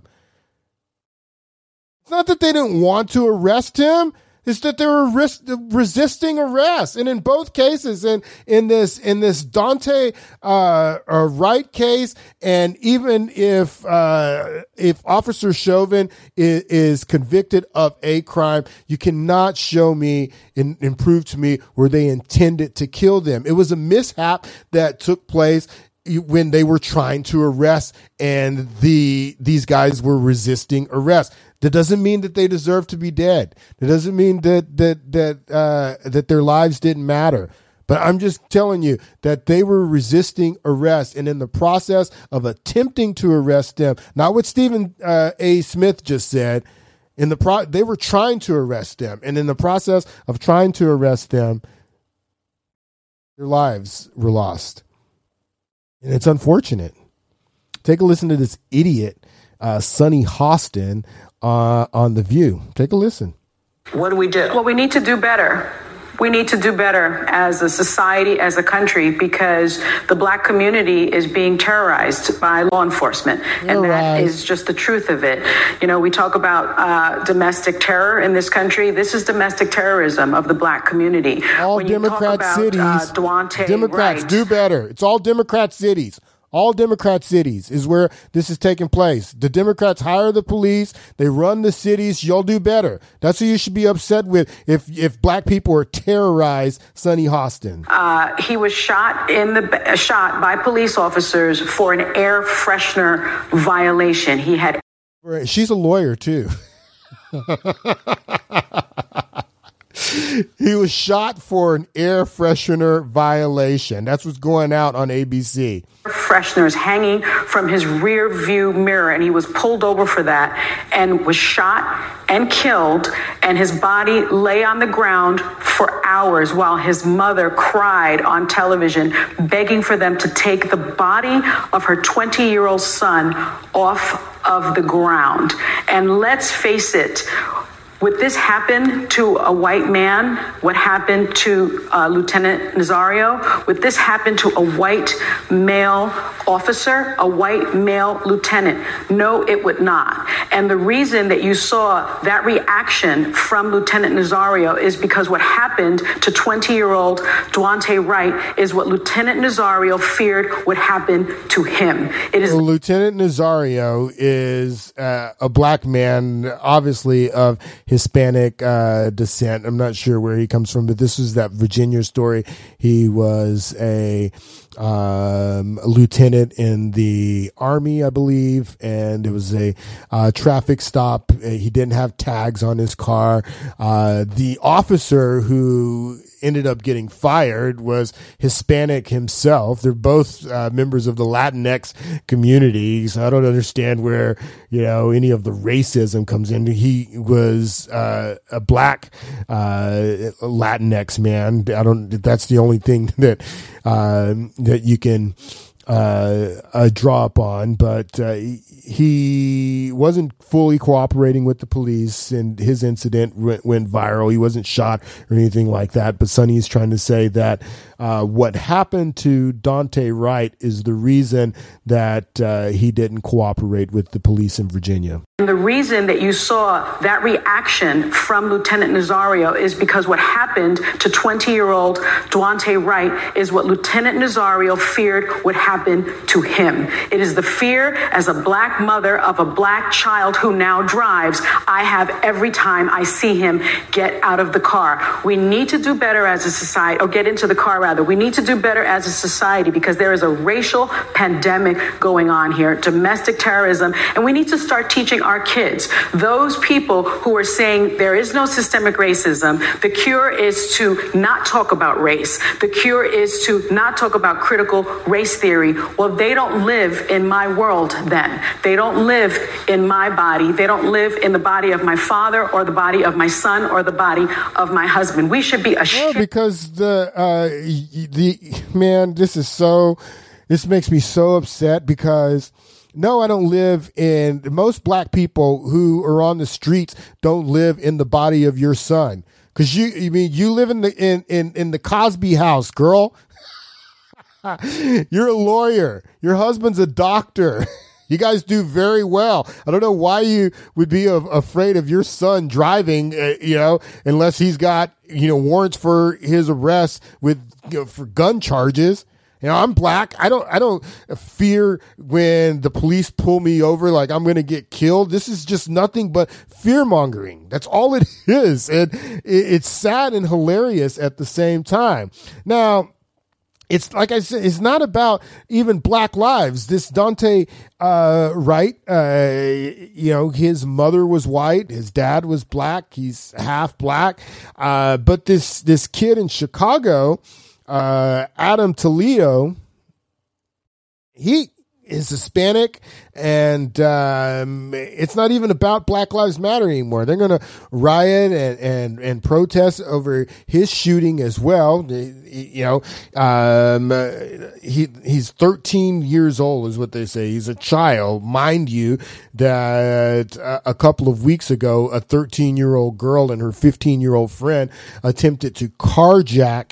It's not that they didn't want to arrest him. It's that they were res- resisting arrest. And in both cases, in, in this in this Daunte uh, uh, Wright case, and even if uh, if Officer Chauvin is, is convicted of a crime, you cannot show me and, and prove to me where they intended to kill them. It was a mishap that took place when they were trying to arrest, and the these guys were resisting arrest. That doesn't mean that they deserve to be dead. That doesn't mean that that that uh, that their lives didn't matter. But I'm just telling you that they were resisting arrest, and in the process of attempting to arrest them, not what Stephen uh, A. Smith just said, in the pro- they were trying to arrest them, and in the process of trying to arrest them, their lives were lost, and it's unfortunate. Take a listen to this idiot, uh, Sonny Hostin. Uh, on The View. Take a listen. What do we do? Well, we need to do better. We need to do better as a society, as a country, because the black community is being terrorized by law enforcement. And All that right. is just the truth of it. You know, we talk about uh, domestic terror in this country. This is domestic terrorism of the black community. All when you Democrat talk about, cities, uh, Daunte Democrats Wright, do better. It's all Democrat cities. All Democrat cities is where this is taking place. The Democrats hire the police. They run the cities. Y'all do better. That's who you should be upset with if if black people are terrorized, Sonny Hostin. Uh, he was shot in the uh, shot by police officers for an air freshener violation. He had. She's a lawyer too. He was shot for an air freshener violation. That's what's going out on A B C. Fresheners hanging from his rear view mirror, and he was pulled over for that and was shot and killed, and his body lay on the ground for hours while his mother cried on television, begging for them to take the body of her twenty-year-old son off of the ground. And let's face it, would this happen to a white man? What happened to uh, Lieutenant Nazario? Would this happen to a white male officer, a white male lieutenant? No, it would not. And the reason that you saw that reaction from Lieutenant Nazario is because what happened to twenty-year-old Daunte Wright is what Lieutenant Nazario feared would happen to him. It is well, Lieutenant Nazario is uh, a black man, obviously of Hispanic uh, descent. I'm not sure where he comes from, but this was that Virginia story. He was a, um, a lieutenant in the Army, I believe, and it was a uh, traffic stop. He didn't have tags on his car. Uh, the officer who ended up getting fired was Hispanic himself. They're both uh, members of the Latinx community, so I don't understand where, you know, any of the racism comes in. He was uh, a black uh, Latinx man. I don't. That's the only thing that uh, that you can uh, uh, draw upon, but uh, he wasn't fully cooperating with the police, and his incident went, went viral. He wasn't shot or anything like that, but Sonny is trying to say that uh, what happened to Daunte Wright is the reason that uh, he didn't cooperate with the police in Virginia. And the reason that you saw that reaction from Lieutenant Nazario is because what happened to twenty-year-old Daunte Wright is what Lieutenant Nazario feared would happen to him. It is the fear as a black mother of a black child who now drives I have every time I see him get out of the car. We need to do better as a society, or get into the car rather. We need to do better as a society because there is a racial pandemic going on here, domestic terrorism, and we need to start teaching our kids, those people who are saying there is no systemic racism, the cure is to not talk about race. The cure is to not talk about critical race theory. Well, they don't live in my world then. They don't live in my body. They don't live in the body of my father or the body of my son or the body of my husband. We should be ashamed. Well, because the, uh, the, man, this is so, this makes me so upset because No, I don't live in, most black people who are on the streets don't live in the body of your son. Cause you, you mean, you live in the, in, in, in the Cosby house, girl. You're a lawyer. Your husband's a doctor. You guys do very well. I don't know why you would be a- afraid of your son driving, uh, you know, unless he's got, you know, warrants for his arrest with, you know, for gun charges. You know, I'm black. I don't, I don't fear when the police pull me over like I'm going to get killed. This is just nothing but fear mongering. That's all it is. And it, it's sad and hilarious at the same time. Now, it's like I said, it's not about even black lives. This Daunte uh, Wright, uh, you know, his mother was white, his dad was black, he's half black. Uh, but this this kid in Chicago, uh, Adam Toledo, he is Hispanic, and um, it's not even about Black Lives Matter anymore. They're going to riot and, and, and protest over his shooting as well. You know, um, he he's thirteen years old is what they say. He's a child. Mind you, that a couple of weeks ago, a thirteen-year-old girl and her fifteen-year-old friend attempted to carjack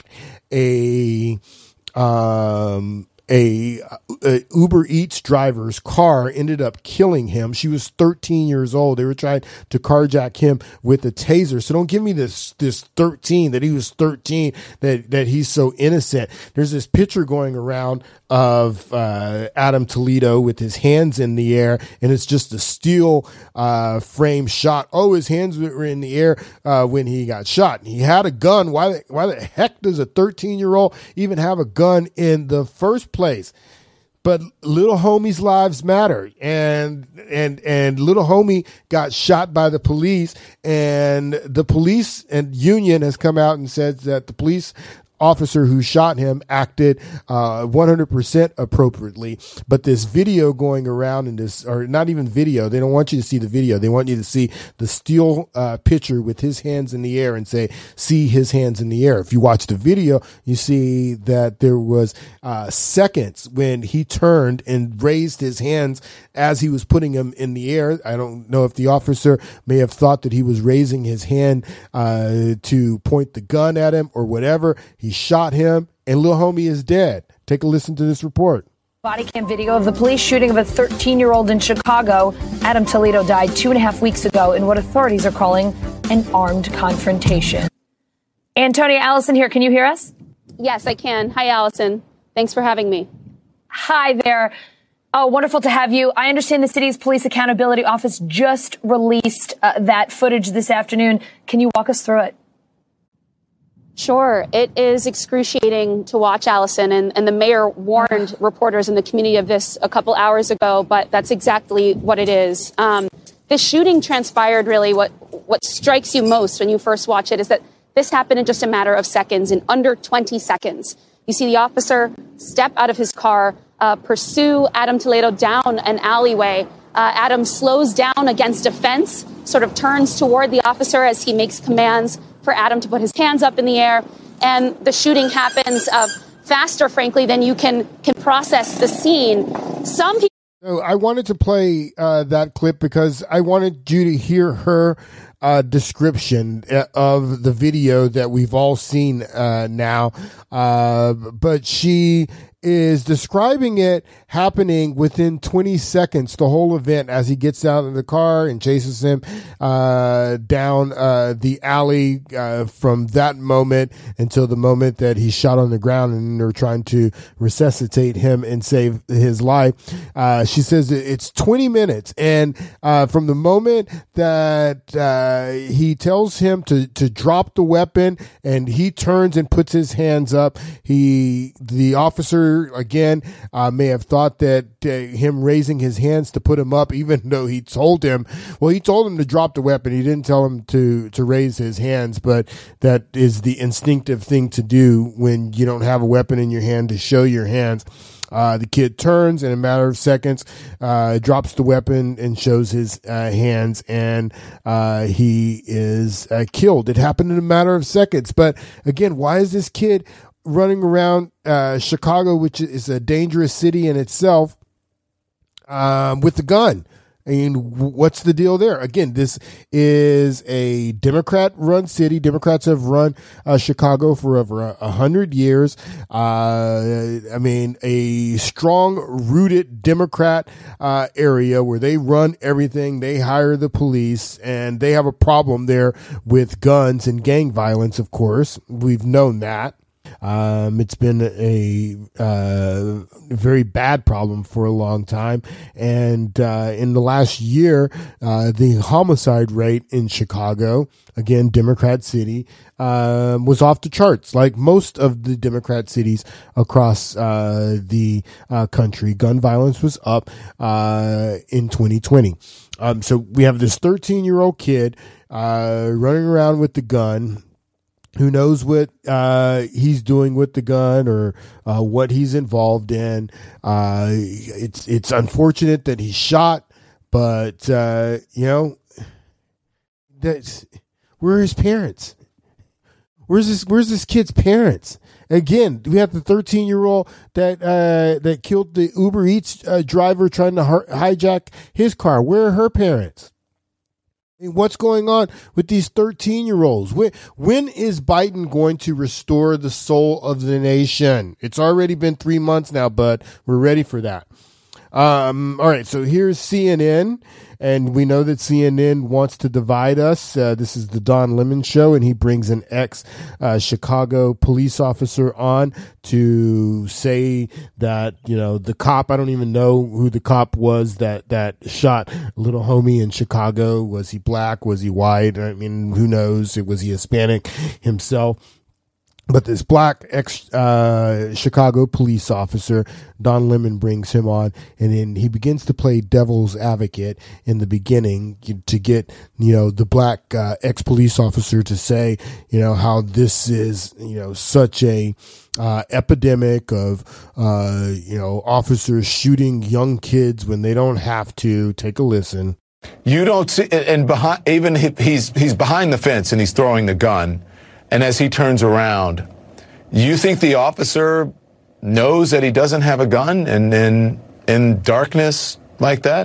a um A, a Uber Eats driver's car, ended up killing him. She was thirteen years old. They were trying to carjack him with a taser. So don't give me this, this thirteen, that he was thirteen, that, that he's so innocent. There's this picture going around of uh, Adam Toledo with his hands in the air, and it's just a steel uh, frame shot. Oh, his hands were in the air uh, when he got shot. And he had a gun. Why the, why the heck does a thirteen-year-old even have a gun in the first place? But little homie's lives matter, and and and little homie got shot by the police, and the police and union has come out and said that the police officer who shot him acted uh, one hundred percent appropriately. But this video going around in this, or not even video, they don't want you to see the video. They want you to see the steel uh, picture with his hands in the air and say, see his hands in the air. If you watch the video, you see that there was uh, seconds when he turned and raised his hands as he was putting them in the air. I don't know if the officer may have thought that he was raising his hand uh, to point the gun at him or whatever. He shot him, and little homie is dead. Take a listen to this report. Body cam video of the police shooting of a thirteen-year-old in Chicago. Adam Toledo died two and a half weeks ago in what authorities are calling an armed confrontation. Antonia, Allison here. Can you hear us? Yes, I can. Hi, Allison. Thanks for having me. Hi there. Oh, wonderful to have you. I understand the city's police accountability office just released uh, that footage this afternoon. Can you walk us through it? Sure. It is excruciating to watch, Allison, and, and the mayor warned reporters in the community of this a couple hours ago, but that's exactly what it is. Um, this shooting transpired really what, what strikes you most when you first watch it is that this happened in just a matter of seconds, in under twenty seconds. You see the officer step out of his car, uh, pursue Adam Toledo down an alleyway. Uh, Adam slows down against a fence, sort of turns toward the officer as he makes commands for Adam to put his hands up in the air. And the shooting happens uh, faster, frankly, than you can, can process the scene. Some people. So I wanted to play uh, that clip because I wanted you to hear her uh, description of the video that we've all seen uh, now. Uh, but she is describing it happening within twenty seconds, the whole event, as he gets out of the car and chases him uh, down uh, the alley uh, from that moment until the moment that he's shot on the ground and they're trying to resuscitate him and save his life. Uh, she says it's twenty minutes. And uh, from the moment that uh, he tells him to, to drop the weapon and he turns and puts his hands up, he, the officer, again, uh, may have thought that uh, him raising his hands to put him up, even though he told him, well, he told him to drop the weapon. He didn't tell him to, to raise his hands, but that is the instinctive thing to do when you don't have a weapon in your hand, to show your hands. Uh, the kid turns in a matter of seconds, uh, drops the weapon and shows his uh, hands, and uh, he is uh, killed. It happened in a matter of seconds. But again, why is this kid running around uh, Chicago, which is a dangerous city in itself, um, with the gun. I mean, what's the deal there? Again, this is a Democrat-run city. Democrats have run uh, Chicago for over a hundred years. Uh, I mean, a strong-rooted Democrat uh, area where they run everything. They hire the police, and they have a problem there with guns and gang violence, of course. We've known that. Um, it's been a uh, very bad problem for a long time. And uh, in the last year, uh, the homicide rate in Chicago, again, Democrat city, uh, was off the charts, like most of the Democrat cities across uh, the uh, country. Gun violence was up uh, in twenty twenty. Um, so we have this thirteen-year-old kid uh, running around with the gun. Who knows what uh, he's doing with the gun or uh, what he's involved in? Uh, it's it's unfortunate that he's shot, but uh, you know, that's where are his parents? Where's this? Where's this kid's parents? Again, we have the thirteen-year-old that uh, that killed the Uber Eats uh, driver trying to hi- hijack his car. Where are her parents? What's going on with these thirteen-year-olds? When, when is Biden going to restore the soul of the nation? It's already been three months now, but we're ready for that. Um, all right, so here's C N N, and we know that C N N wants to divide us. Uh, this is the Don Lemon Show, and he brings an ex-Chicago uh, police officer on to say that, you know, the cop, I don't even know who the cop was that, that shot little homie in Chicago. Was he black? Was he white? I mean, who knows? Was he Hispanic himself? But this black ex uh, Chicago police officer, Don Lemon, brings him on, and then he begins to play devil's advocate in the beginning to get, you know, the black uh, ex police officer to say, you know, how this is, you know, such a uh, epidemic of, uh, you know, officers shooting young kids when they don't have to. Take a listen. You don't see, and behind, even he's he's behind the fence and he's throwing the gun. And as he turns around, you think the officer knows that he doesn't have a gun and in in darkness like that?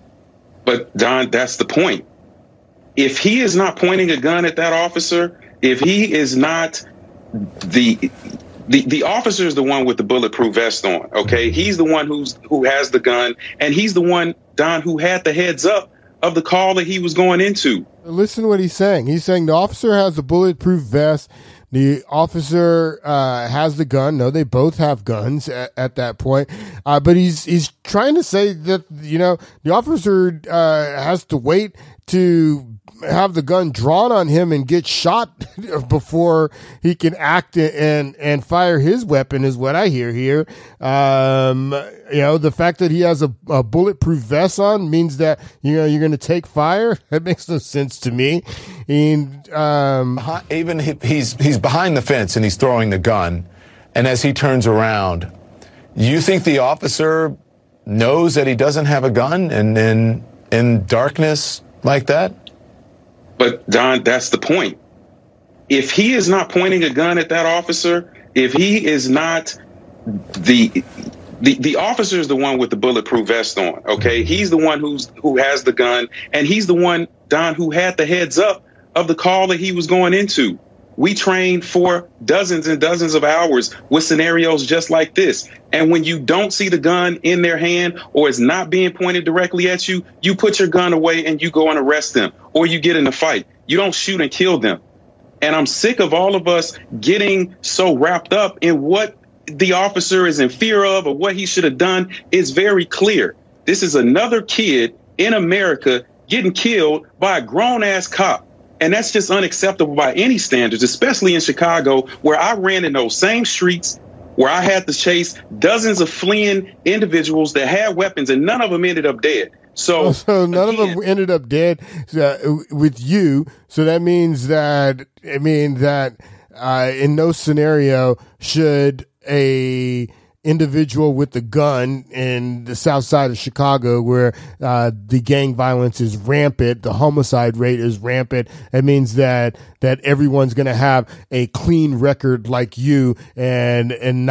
But Don, that's the point. If he is not pointing a gun at that officer, if he is not the the the officer is the one with the bulletproof vest on, okay? He's the one who's who has the gun, and he's the one, Don, who had the heads up of the call that he was going into. Listen to what he's saying. He's saying the officer has the bulletproof vest. The officer uh, has the gun. No, they both have guns at, at that point. Uh, but he's he's trying to say that, you know, the officer uh, has to wait to have the gun drawn on him and get shot before he can act and and fire his weapon is what I hear here. Um, you know, the fact that he has a, a bulletproof vest on means that, you know, you're going to take fire. That makes no sense to me. And um, even he's he's behind the fence and he's throwing the gun, and as he turns around, you think the officer knows that he doesn't have a gun and in in darkness like that? But Don, that's the point. If he is not pointing a gun at that officer, if he is not the the the officer is the one with the bulletproof vest on, okay? He's the one who's who has the gun, and he's the one, Don, who had the heads up of the call that he was going into. We trained for dozens and dozens of hours with scenarios just like this. And when you don't see the gun in their hand or it's not being pointed directly at you, you put your gun away and you go and arrest them, or you get in a fight. You don't shoot and kill them. And I'm sick of all of us getting so wrapped up in what the officer is in fear of or what he should have done. Is very clear. This is another kid in America getting killed by a grown ass cop. And that's just unacceptable by any standards, especially in Chicago, where I ran in those same streets, where I had to chase dozens of fleeing individuals that had weapons, and none of them ended up dead. So, oh, so none again, of them ended up dead uh, with you. So that means that, I mean, that uh, in no scenario should a individual with the gun in the south side of Chicago, where uh, the gang violence is rampant, the homicide rate is rampant. It means that that everyone's going to have a clean record like you and and not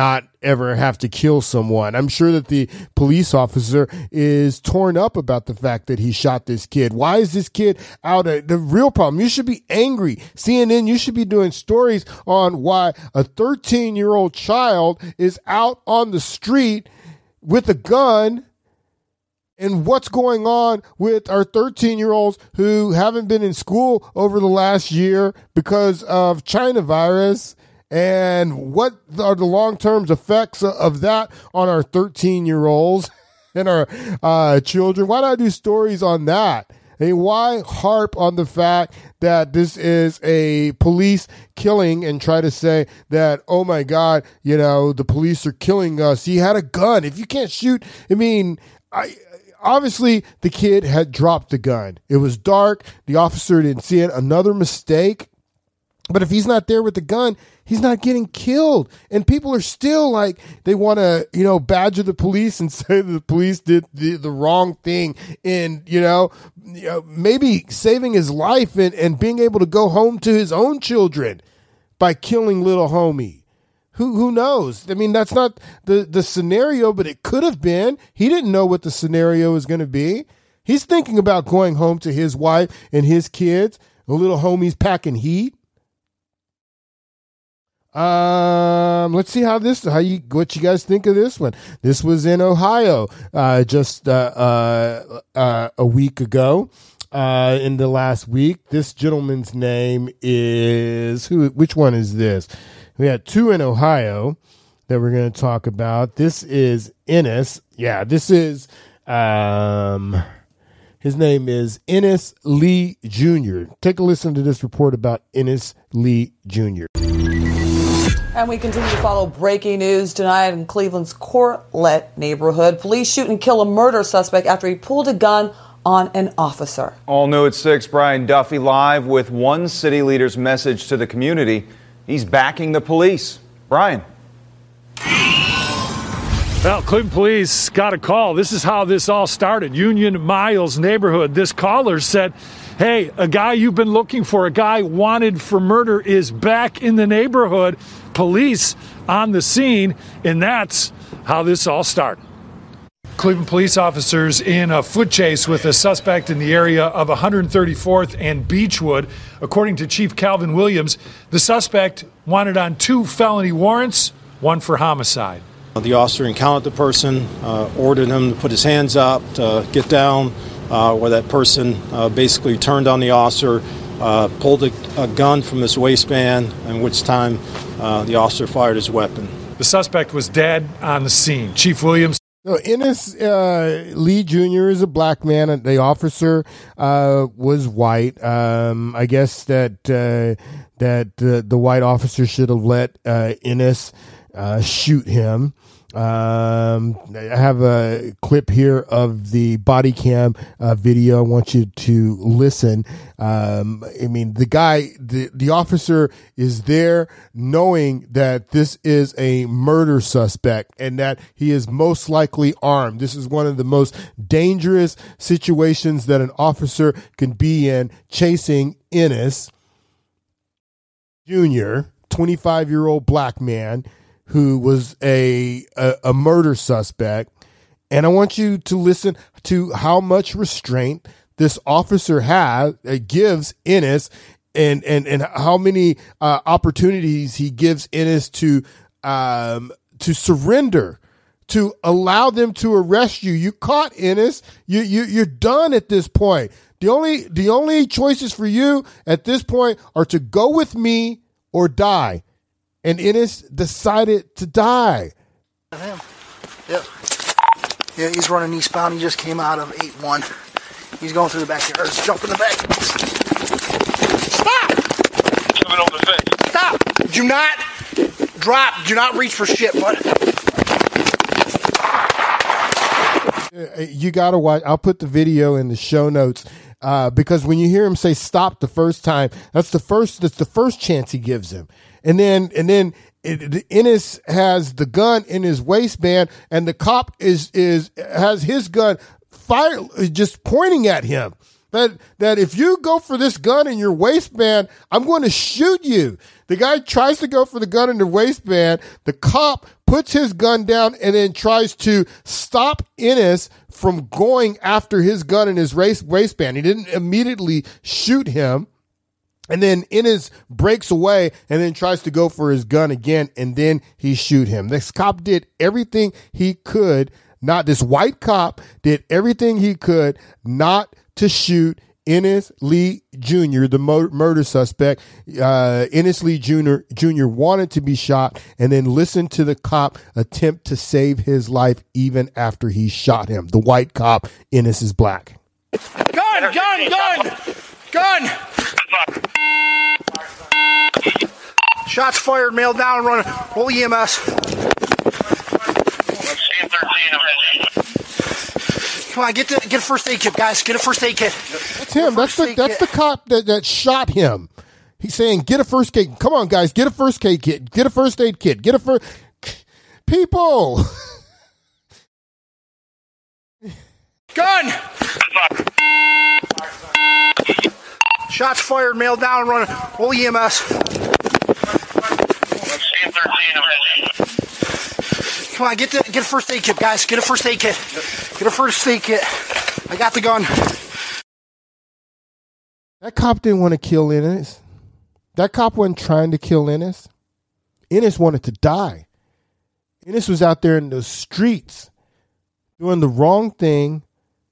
ever have to kill someone. I'm sure that the police officer is torn up about the fact that he shot this kid. Why is this kid out? Of, the real problem, you should be angry. C N N, you should be doing stories on why a thirteen-year-old child is out on the street with a gun, and what's going on with our thirteen-year-olds who haven't been in school over the last year because of China virus, and what are the long-term effects of that on our thirteen-year-olds and our uh, children? Why not do stories on that? I mean, why harp on the fact that this is a police killing and try to say that, oh my God, you know, the police are killing us. He had a gun. If you can't shoot, I mean, I... Obviously, the kid had dropped the gun. It was dark. The officer didn't see it. Another mistake. But if he's not there with the gun, he's not getting killed. And people are still like, they want to, you know, badger the police and say that the police did the, the wrong thing in, you know, you know, maybe saving his life and, and being able to go home to his own children by killing little homie. Who who knows? I mean, that's not the, the scenario, but it could have been. He didn't know what the scenario was going to be. He's thinking about going home to his wife and his kids. The little homie's packing heat. Um, let's see how this, how you, what you guys think of this one. This was in Ohio, uh, just uh, uh, uh, a week ago. Uh, in the last week, this gentleman's name is who? Which one is this? We had two in Ohio that we're going to talk about. This is Ennis. Yeah, this is, um, his name is Ennis Lee Junior Take a listen to this report about Ennis Lee Junior And we continue to follow breaking news tonight in Cleveland's Corlett neighborhood. Police shoot and kill a murder suspect after he pulled a gun on an officer. All new at six, Brian Duffy live with one city leader's message to the community. He's backing the police. Brian. Well, Cleveland police got a call. This is how this all started. Union Miles neighborhood. This caller said, hey, a guy you've been looking for, a guy wanted for murder is back in the neighborhood. Police on the scene, and that's how this all started. Cleveland police officers in a foot chase with a suspect in the area of one hundred thirty-fourth and Beechwood. According to Chief Calvin Williams, the suspect wanted on two felony warrants, one for homicide. The officer encountered the person, uh, ordered him to put his hands up, to get down, uh, where that person uh, basically turned on the officer, uh, pulled a, a gun from his waistband, in which time uh, the officer fired his weapon. The suspect was dead on the scene. Chief Williams. So Ennis uh, Lee Junior is a black man. The officer uh, was white. Um, I guess that uh, that uh, the white officer should have let uh, Ennis uh, shoot him. Um, I have a clip here of the body cam uh, video. I want you to listen. Um, I mean, the guy, the, the officer is there knowing that this is a murder suspect and that he is most likely armed. This is one of the most dangerous situations that an officer can be in, chasing Ennis Junior, twenty-five-year-old black man who was a, a a murder suspect. And I want you to listen to how much restraint this officer has, uh, gives Ennis, and, and, and how many uh, opportunities he gives Ennis to um, to surrender, to allow them to arrest you. You caught Ennis. You, you, you're done at this point. The only, the only choices for you at this point are to go with me or die. And Ennis decided to die. Him. Yep. Yeah, he's running eastbound. He just came out of eight one. He's going through the backyard. Let's jump in the back. Stop! Coming over the face. Stop! Do not drop. Do not reach for shit, bud. You got to watch. I'll put the video in the show notes. Uh, because when you hear him say stop the first time, that's the first, that's the first chance he gives him. And then, and then it, Ennis has the gun in his waistband, and the cop is, is, has his gun fire, just pointing at him. That, that if you go for this gun in your waistband, I'm going to shoot you. The guy tries to go for the gun in the waistband. The cop puts his gun down and then tries to stop Ennis from going after his gun in his race waistband. He didn't immediately shoot him. And then Ennis breaks away and then tries to go for his gun again. And then he shoot him. This cop did everything he could. Not this white cop did everything he could not to shoot Ennis Lee Junior, the mo- murder suspect. Uh, Ennis Lee Junior Junior wanted to be shot and then listened to the cop attempt to save his life even after he shot him. The white cop, Ennis is black. Gun, gun, gun, gun. Shots fired, male down, running. Roll E M S. Come on, get the get a first aid kit, guys. Get a first aid kit. That's him. That's the that's the cop that, that shot him. He's saying, "Get a first aid. Come on, guys. Get a first aid kit. Get a first aid kit. Get a first." People. Gun. Shots fired, male down, running. Roll E M S. Come on, get the get a first aid kit, guys. Get a first aid kit. Get a first aid kit. I got the gun. That cop didn't want to kill Ennis. That cop wasn't trying to kill Ennis. Ennis wanted to die. Ennis was out there in the streets doing the wrong thing,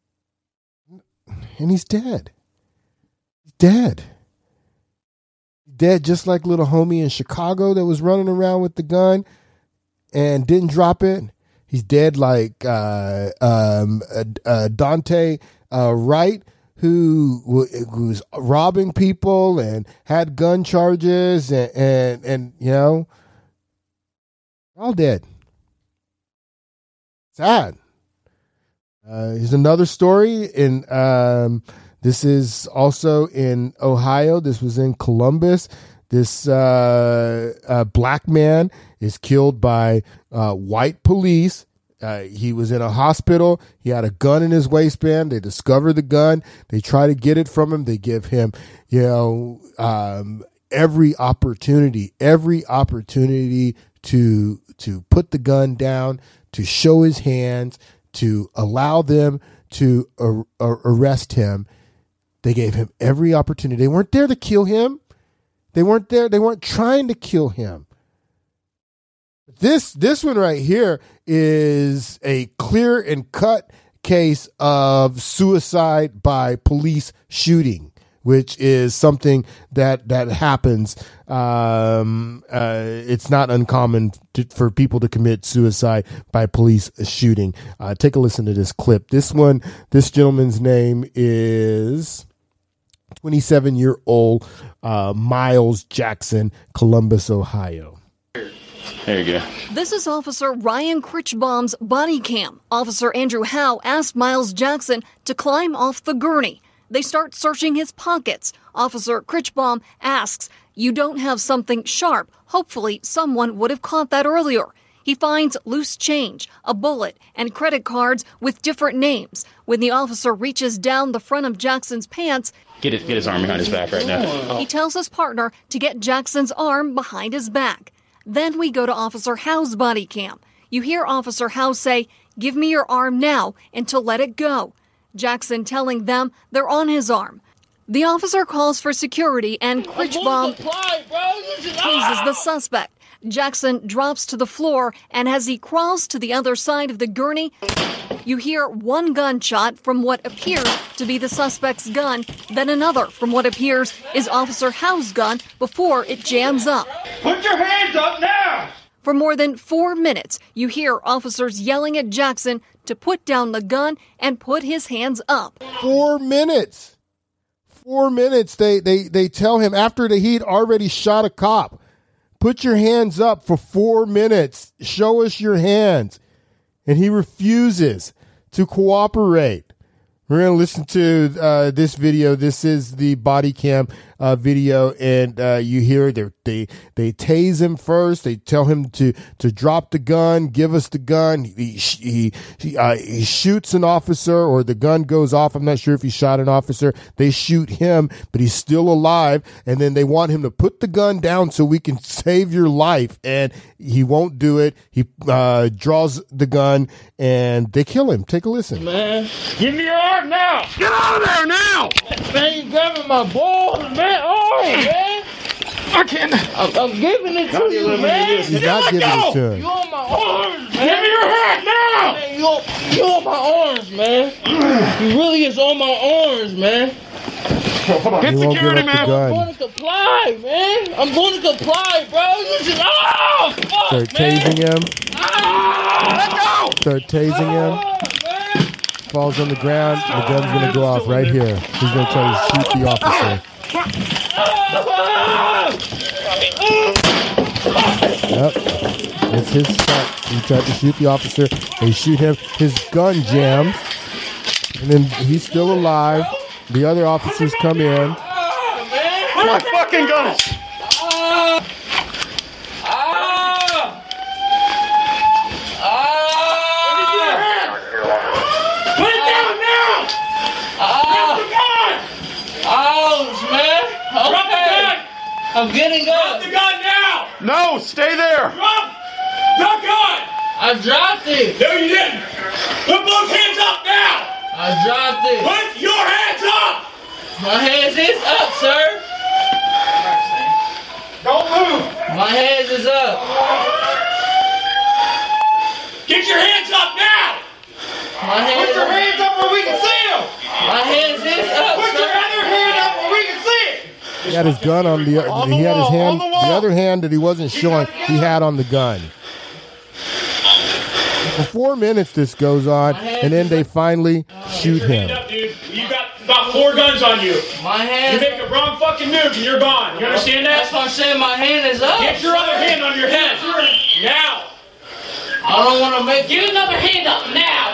and he's dead. He's dead. Dead just like little homie in Chicago that was running around with the gun and didn't drop it. He's dead like uh, um, uh, uh, Dante uh, Wright, who, who was robbing people and had gun charges, and, and, and you know, all dead. Sad. Uh, here's another story in um, this is also in Ohio. This was in Columbus. This uh, uh, black man is killed by uh, white police. Uh, he was in a hospital. He had a gun in his waistband. They discover the gun. They try to get it from him. They give him, you know, um, every opportunity, every opportunity to to put the gun down, to show his hands, to allow them to ar- ar- arrest him. They gave him every opportunity. They weren't there to kill him. They weren't there. They weren't trying to kill him. This this one right here is a clear and cut case of suicide by police shooting, which is something that that happens. Um, uh, it's not uncommon to, for people to commit suicide by police shooting. Uh, take a listen to this clip. This one, this gentleman's name is twenty-seven-year-old uh, Miles Jackson, Columbus, Ohio. There you go. This is Officer Ryan Critchbaum's body cam. Officer Andrew Howe asked Miles Jackson to climb off the gurney. They start searching his pockets. Officer Critchbaum asks, "You don't have something sharp? Hopefully someone would have caught that earlier." He finds loose change, a bullet, and credit cards with different names. When the officer reaches down the front of Jackson's pants, Get his, get his arm behind his back right now. he tells his partner to get Jackson's arm behind his back. Then we go to Officer Howe's body cam. You hear Officer Howe say, "Give me your arm now," and to let it go. Jackson telling them they're on his arm. The officer calls for security and Critchbaum teases the suspect. Jackson drops to the floor, and as he crawls to the other side of the gurney, you hear one gunshot from what appears to be the suspect's gun, then another from what appears is Officer Howe's gun before it jams up. Put your hands up now! For more than four minutes, you hear officers yelling at Jackson to put down the gun and put his hands up. Four minutes. Four minutes. They they they tell him after the he'd already shot a cop. Put your hands up for four minutes. Show us your hands. And he refuses to cooperate. We're going to listen to uh, this video. This is the body cam uh, video, and uh, you hear they they they tase him first. They tell him to to drop the gun, give us the gun. He he he, uh, he shoots an officer, or the gun goes off. I'm not sure if he shot an officer. They shoot him, but he's still alive. And then they want him to put the gun down so we can save your life, and he won't do it. He uh, draws the gun, and they kill him. Take a listen. Man, give me your arm now. Get out of there now. Man, you grabbing my balls, man. Oh, man. I can't. I'm, I'm giving it to you, man. He's not giving it to him. You on my arms, man. Give me your hand now. Man, you, on, you on my arms, man. You really is on my arms, man. Get security, man. I'm going to comply, man. I'm going to comply, bro. You just, oh, fuck, Start man. tasing him. Ah, let go. Start tasing him. Falls on the ground. The gun's going to go off right here. He's going to try to shoot the officer. Yep. It's his shot. He tried to shoot the officer. They shoot him. His gun jams. And then he's still alive. The other officers come in. Where's my fucking gun? Ah! Ah! Ah! Put it down now! Ah! Ouch, man! Drop the gun! I'm getting up! Drop the gun now! No, stay there! Drop the gun! I dropped it! No, you didn't! Put both hands up now! I dropped it! Put your hands up! My hands is up, sir! Don't move! My hands is up! Get your hands up now! My hands Put your hands up where we can see them! My hands is up, Put sir. your other hand up where we can see it! He had his gun on the, On the he had his wall, hand, on the the, wall. other hand that he wasn't showing, he had on the gun. For four minutes this goes on, and then they finally shoot him. Up, dude. You got about four guns on you. My hand. You make a wrong fucking move and you're gone. You understand that? That's what I'm saying. My hand is up. Get your other hand on your head. Now. I don't want to make. Get another hand up now.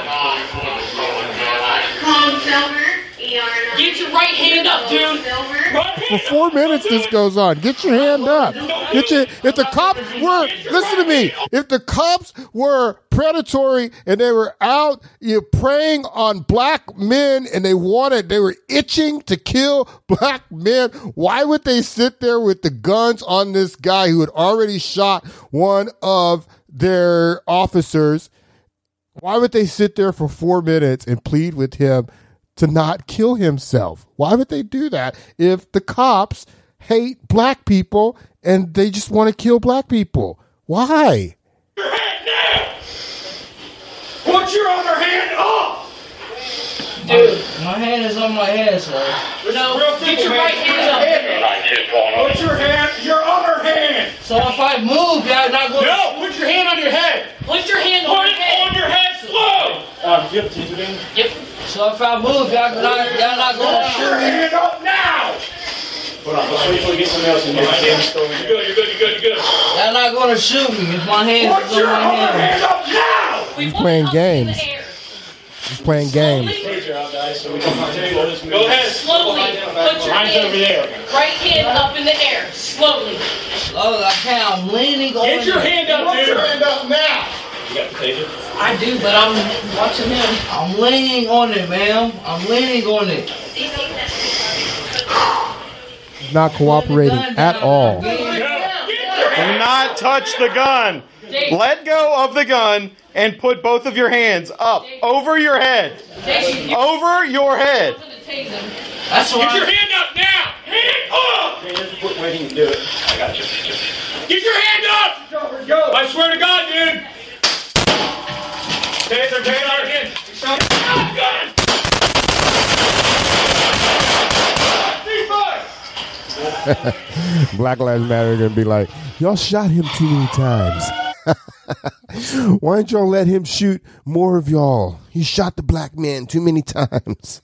Come, Silver. Get your right hand up, dude. For four minutes this goes on. Get your hand up. Get your, if the cops were, listen to me, if the cops were predatory and they were out you know, preying on black men and they wanted, they were itching to kill black men, why would they sit there with the guns on this guy who had already shot one of their officers? Why would they sit there for four minutes and plead with him to not kill himself? Why would they do that if the cops hate black people and they just want to kill black people? Why? Your hand now. Put your other hand up. Dude, my hand is on my head, sir. No, get your right hand up. Put your hand, your other hand. So if I move, you're not going to... No, put your hand on your head. Put your hand on your head. Put it on your head, slow. Uh, yep, yep. So if I move, y'all not, y'all not going to shoot me. Put your hand up now. Hold on, let's wait till we get somebody else in here. You're good, you're good, you're good, you're good. Y'all not going to shoot me if my hand is on my hand. Put your hand up now. He's playing games. He's playing games. Go ahead. Slowly. Put your hand over there. Right hand up in the air. Slowly. Slowly. I can. I'm leaning on. Get your hand up, dude. Put your hand up now. You got the taser? I do, but I'm watching him. I'm leaning on it, ma'am. I'm leaning on it. He's not cooperating at all. Do not touch the gun. Let go of the gun and put both of your hands up over your head. Over your head. That's what Get your hand up now. Hand up. Quit waiting to do it. I got you. Get your hand up. Go. I swear to God, dude. Taser, taser, again. Gun. Black Lives Matter are going to be like, y'all shot him too many times. Why don't y'all let him shoot more of y'all? He shot the black man too many times.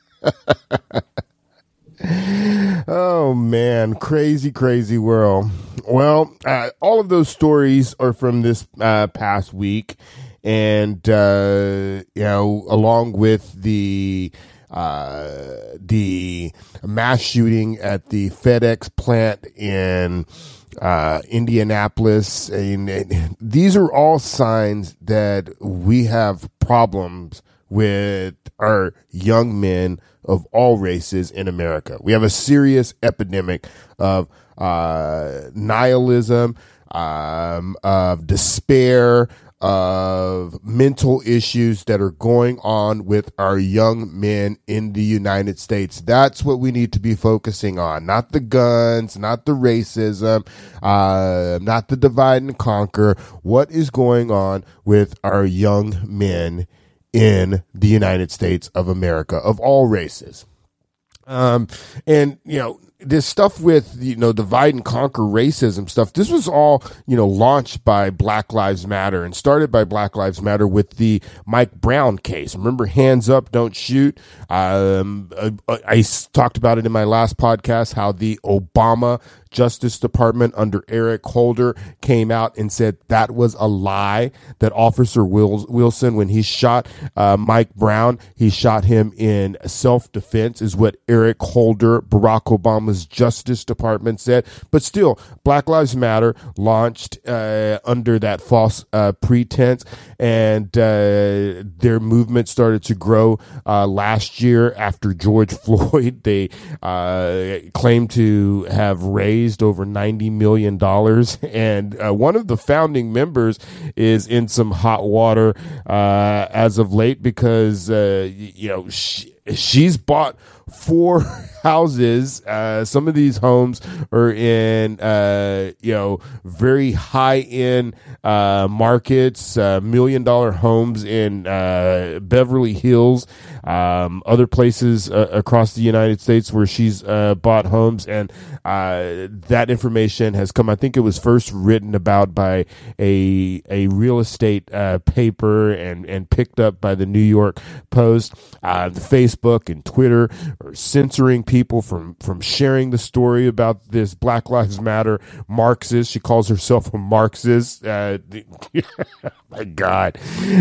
Oh, man. Crazy, crazy world. Well, uh, all of those stories are from this uh, past week. And, uh, you know, along with the uh, the mass shooting at the FedEx plant in uh, Indianapolis. And, and these are all signs that we have problems with our young men of all races in America. We have a serious epidemic of uh, nihilism, um, of despair, of mental issues that are going on with our young men in the United States. That's what we need to be focusing on, not the guns, not the racism, uh, not the divide and conquer. What is going on with our young men in the United States of America, of all races? Um, and, you know, this stuff with, you know, divide and conquer racism stuff, this was all, you know, launched by Black Lives Matter and started by Black Lives Matter with the Mike Brown case. Remember, hands up, don't shoot. Um, I, I talked about it in my last podcast, how the Obama Justice Department under Eric Holder came out and said that was a lie, that Officer Wilson, when he shot uh, Mike Brown, he shot him in self-defense, is what Eric Holder, Barack Obama's Justice Department, said. But still, Black Lives Matter launched uh, under that false uh, pretense, and uh, their movement started to grow uh, last year after George Floyd. They uh, claimed to have raised over ninety million dollars, and uh, one of the founding members is in some hot water uh, as of late because uh, you know she, she's bought four houses. Uh, some of these homes are in, uh, you know, very high end uh, markets, uh, million dollar homes in uh, Beverly Hills, um, other places uh, across the United States where she's uh, bought homes. And uh, that information has come, I think it was first written about by a a real estate uh, paper and, and picked up by the New York Post. Uh, the Facebook and Twitter are censoring people from, from sharing the story about this Black Lives Matter Marxist. She calls herself a Marxist. Uh, my God.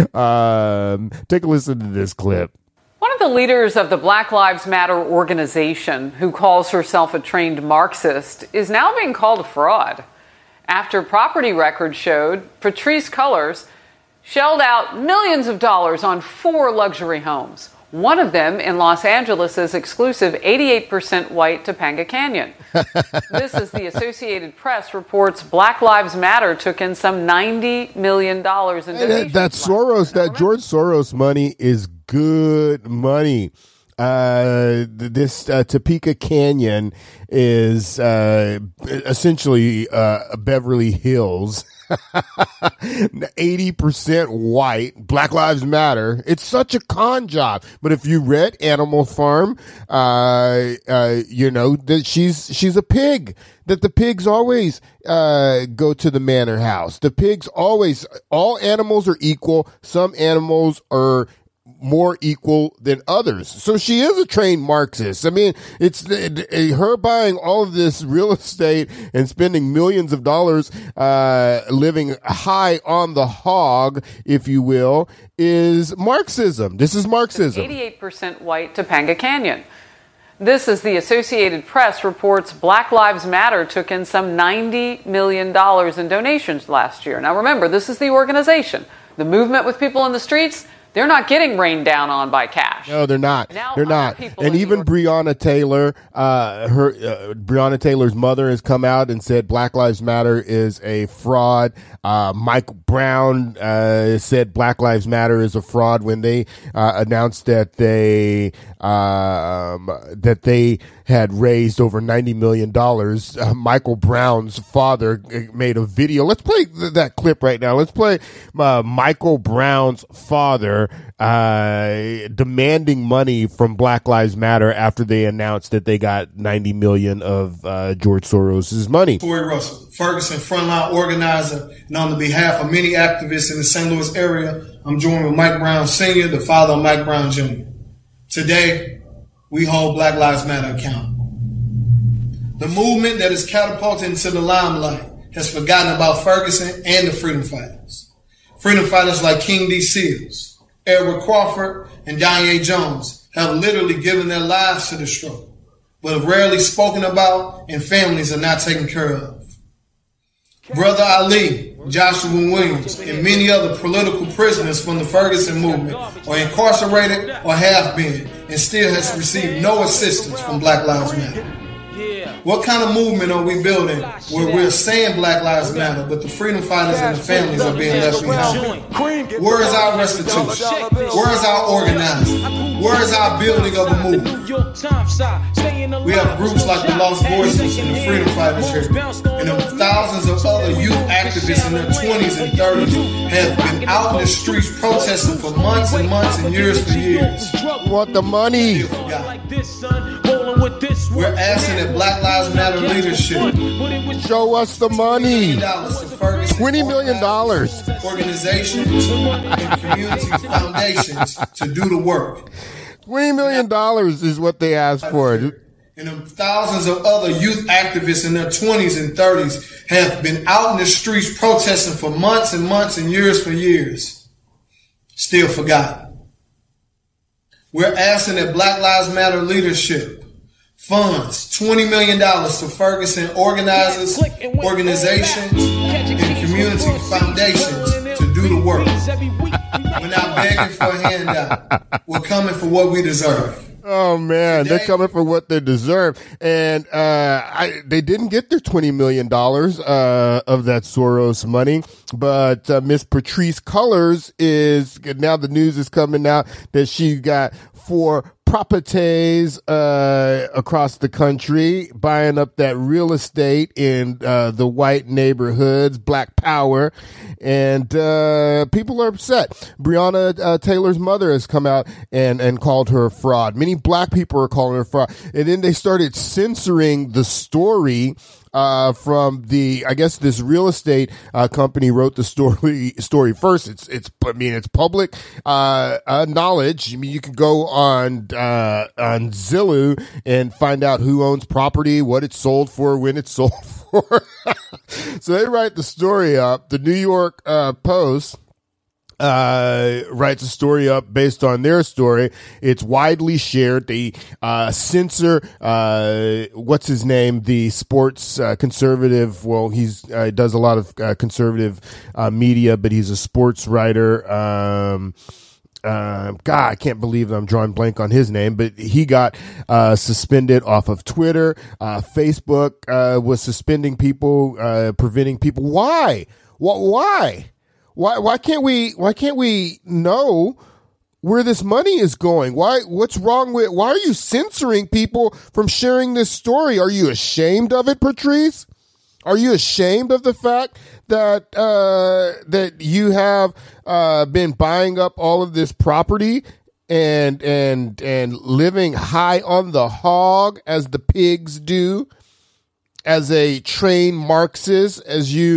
Um, take a listen to this clip. One of the leaders of the Black Lives Matter organization, who calls herself a trained Marxist, is now being called a fraud after property records showed Patrisse Cullors shelled out millions of dollars on four luxury homes. One of them in Los Angeles' exclusive eighty-eight percent white Topanga Canyon. This, as the Associated Press reports, Black Lives Matter took in some ninety million dollars in donations. That, that Soros, that George Soros money is good money. Uh, this uh, Topeka Canyon is uh, essentially uh, Beverly Hills. eighty percent white, Black Lives Matter. It's such a con job. But if you read Animal Farm, uh, uh, you know that she's she's a pig. That the pigs always uh, go to the manor house. The pigs always, all animals are equal. Some animals are more equal than others. So she is a trained Marxist. I mean, it's the, the, her buying all of this real estate and spending millions of dollars uh, living high on the hog, if you will, is Marxism. This is Marxism. eighty-eight percent white Topanga Canyon. This, as the Associated Press reports, Black Lives Matter took in some ninety million dollars in donations last year. Now remember, this is the organization. The movement with people in the streets, they're not getting rained down on by cash. No, they're not. Now they're not. And even Breonna Taylor, uh, her uh, Breonna Taylor's mother has come out and said Black Lives Matter is a fraud. Uh, Mike Brown uh, said Black Lives Matter is a fraud when they uh, announced that they um, that they had raised over ninety million dollars. Uh, Michael Brown's father made a video. Let's play th- that clip right now. Let's play uh, Michael Brown's father uh, demanding money from Black Lives Matter after they announced that they got ninety million dollars of uh, George Soros's money. Corey Russell, Ferguson frontline organizer, and on the behalf of many activists in the Saint Louis area, I'm joined with Mike Brown Senior, the father of Mike Brown Junior Today, we hold Black Lives Matter accountable. The movement that is catapulted into the limelight has forgotten about Ferguson and the freedom fighters. Freedom fighters like King D. Seals, Edward Crawford, and Danye Jones have literally given their lives to the struggle, but are rarely spoken about and families are not taken care of. Brother Ali, Joshua Williams, and many other political prisoners from the Ferguson movement are incarcerated or have been and still has received no assistance from Black Lives Matter. What kind of movement are we building where we're saying Black Lives Matter, but the freedom fighters and the families are being left behind? Where is our restitution? Where is our organizing? Where is our building of a movement? We have groups like the Lost Voices and the Freedom Fighters here, and the thousands of other youth activists in their twenties and thirties have been out in the streets protesting for months and months and years for years. We want the money. We're asking that Black Lives Matter leadership show us the money. twenty million dollars. Organizations and community foundations to do the work. twenty million dollars is what they asked for. And the thousands of other youth activists in their twenties and thirties have been out in the streets protesting for months and months and years for years. Still forgotten. We're asking that Black Lives Matter leadership funds twenty million dollars to Ferguson organizers, organizations, and community foundations to do the work. We're not begging for a handout. We're coming for what we deserve. Oh man, they're coming for what they deserve, and uh, I, they didn't get their twenty million dollars uh, of that Soros money. But uh, Miss Patrisse Cullors is now the news is coming out that she got four properties uh, across the country, buying up that real estate in uh, the white neighborhoods, Black Power, and uh, people are upset. Breonna uh, Taylor's mother has come out and, and called her a fraud. Many black people are calling her a fraud. And then they started censoring the story Uh, from the, I guess this real estate uh, company wrote the story story first. It's it's I mean it's public uh, uh, knowledge. I mean you can go on uh, on Zillow and find out who owns property, what it's sold for, when it's sold for. So they write the story up. The New York uh, Post Uh, writes a story up based on their story. It's widely shared. They uh, censor uh, what's his name, the sports uh, conservative. Well, he's uh, does a lot of uh, conservative uh, media, but he's a sports writer. Um, uh, God, I can't believe I'm drawing blank on his name, but he got uh, suspended off of Twitter. Uh, Facebook uh, was suspending people, uh, preventing people. Why? What? Why? Why why can't we why can't we know where this money is going? Why what's wrong with why are you censoring people from sharing this story? Are you ashamed of it, Patrisse? Are you ashamed of the fact that uh, that you have uh, been buying up all of this property and and and living high on the hog as the pigs do? As a trained Marxist, as you,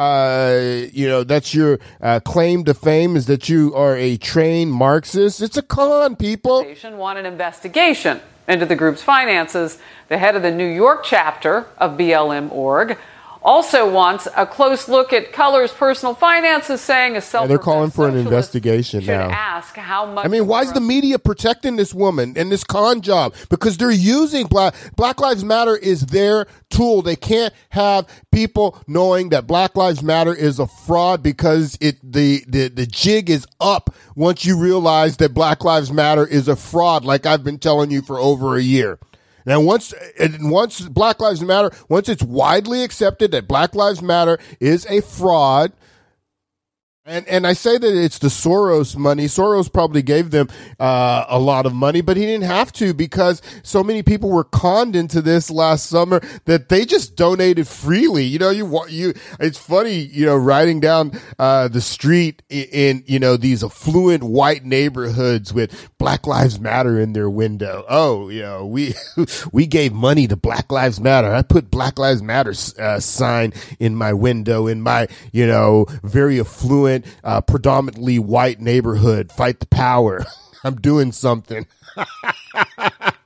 uh, you know, that's your uh, claim to fame is that you are a trained Marxist. It's a con, people. Want an investigation into the group's finances. The head of the New York chapter of B L M dot org also wants a close look at Cullors' personal finances, saying a self. Yeah, they're calling for an investigation should now. Ask how much. I mean, why is the media protecting this woman and this con job? Because they're using Black Black Lives Matter is their tool. They can't have people knowing that Black Lives Matter is a fraud because it the the the jig is up once you realize that Black Lives Matter is a fraud. Like I've been telling you for over a year. Now, once once Black Lives Matter, once it's widely accepted that Black Lives Matter is a fraud, and and I say that it's the Soros money. Soros probably gave them uh, a lot of money, but he didn't have to because so many people were conned into this last summer that they just donated freely. You know, you you. It's funny, you know, riding down uh, the street in, in you know these affluent white neighborhoods with Black Lives Matter in their window. Oh, you know, we we gave money to Black Lives Matter. I put Black Lives Matter uh, sign in my window in my you know very affluent. Uh, predominantly white neighborhood. Fight the power. I'm doing something.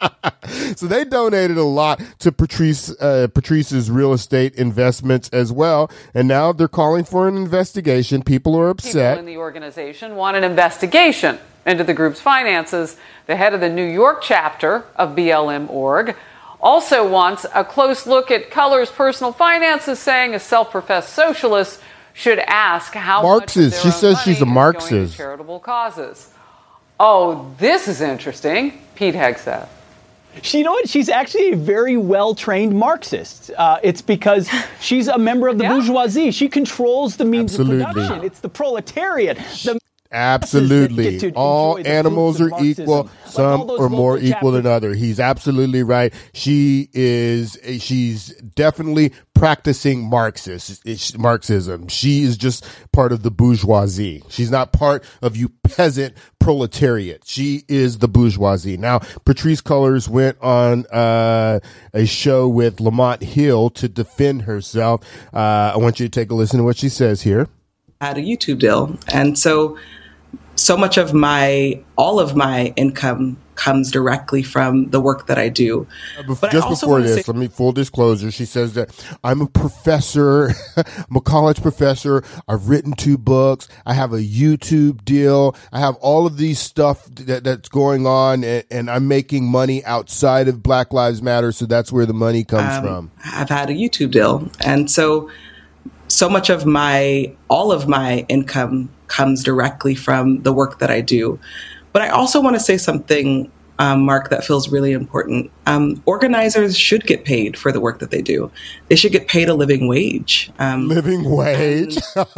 So they donated a lot to Patrice uh, Patrice's real estate investments as well, and now they're calling for an investigation. People are upset. People in the organization want an investigation into the group's finances. The head of the New York chapter of B L M dot org also wants a close look at Color's personal finances, saying a self-professed socialist should ask how Marxist. much of She their own says money she's a is Marxist. going to charitable causes. Oh, this is interesting. Pete Hegseth. She, you know what? She's actually a very well-trained Marxist. Uh, it's because she's a member of the yeah. bourgeoisie. She controls the means Absolutely. of production. It's the proletariat. The Absolutely. All animals are equal. Some are more equal than other. He's absolutely right. She is, she's definitely practicing Marxist, it's Marxism. She is just part of the bourgeoisie. She's not part of you peasant proletariat. She is the bourgeoisie. Now, Patrisse Cullors went on uh, a show with Lamont Hill to defend herself. Uh, I want you to take a listen to what she says here. I had a YouTube deal. And so, so much of my, all of my income comes directly from the work that I do. But Just I also before wanna this, say- let me full disclosure. She says that I'm a professor, I'm a college professor. I've written two books. I have a YouTube deal. I have all of these stuff that, that's going on, and, and I'm making money outside of Black Lives Matter. So that's where the money comes um, from. I've had a YouTube deal. And so, so much of my, all of my income comes directly from the work that I do. But I also want to say something, um, Mark, that feels really important. Um, organizers should get paid for the work that they do. They should get paid a living wage. Um, living wage?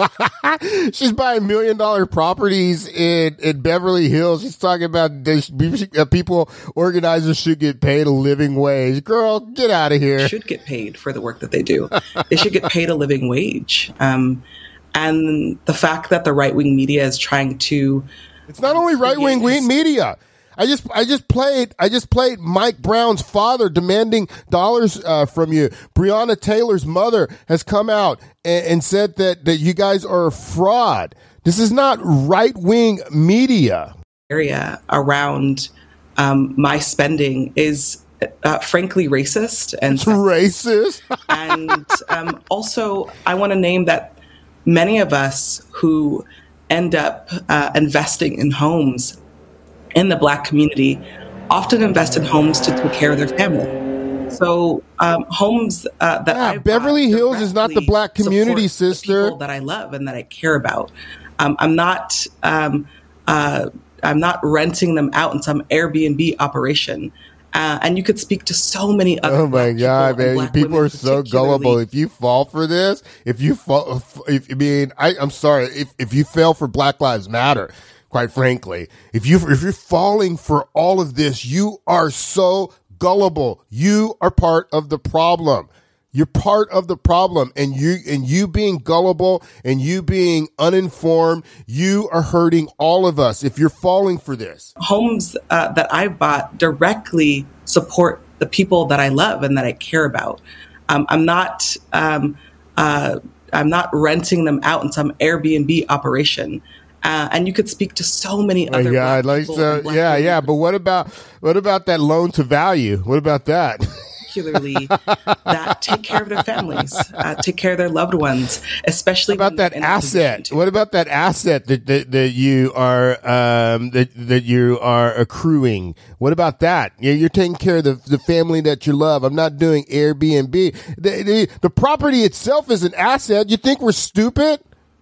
She's buying million dollar properties in, in Beverly Hills. She's talking about they should, uh, people, organizers should get paid a living wage. Girl, get out of here. Should get paid for the work that they do. They should get paid a living wage. Um, and the fact that the right-wing media is trying to It's not only right-wing media. I just, I just played, I just played Mike Brown's father demanding dollars uh, from you. Breonna Taylor's mother has come out and, and said that that you guys are a fraud. This is not right-wing media. Area around um, my spending is uh, frankly racist and it's racist. And um, also, I want to name that many of us who end up uh, investing in homes in the Black community often invest in homes to take care of their family. So um, homes uh, that yeah, I Beverly Hills is not the Black community, sister. People that I love and that I care about. Um, I'm not. Um, uh, I'm not renting them out in some Airbnb operation. Uh, and you could speak to so many other. Oh my God, man! Black People women are so gullible. If you fall for this, if you fall, if I mean, I, I'm sorry. If if you fell for Black Lives Matter, quite frankly, if you if you're falling for all of this, you are so gullible. You are part of the problem. You're part of the problem, and you and you being gullible and you being uninformed, you are hurting all of us if you're falling for this. Homes uh, that I bought directly support the people that I love and that I care about. Um, I'm not um, uh, I'm not renting them out in some Airbnb operation. Uh, and you could speak to so many Oh other. my God, Black like people so, and Black yeah, women. yeah. But what about what about that loan to value? What about that? Particularly that take care of their families, uh, take care of their loved ones, especially What about that asset? What about that asset that, that, that you are um, that that you are accruing? What about that? You're, you're taking care of the, the family that you love. I'm not doing Airbnb. The, the, the property itself is an asset. You think we're stupid?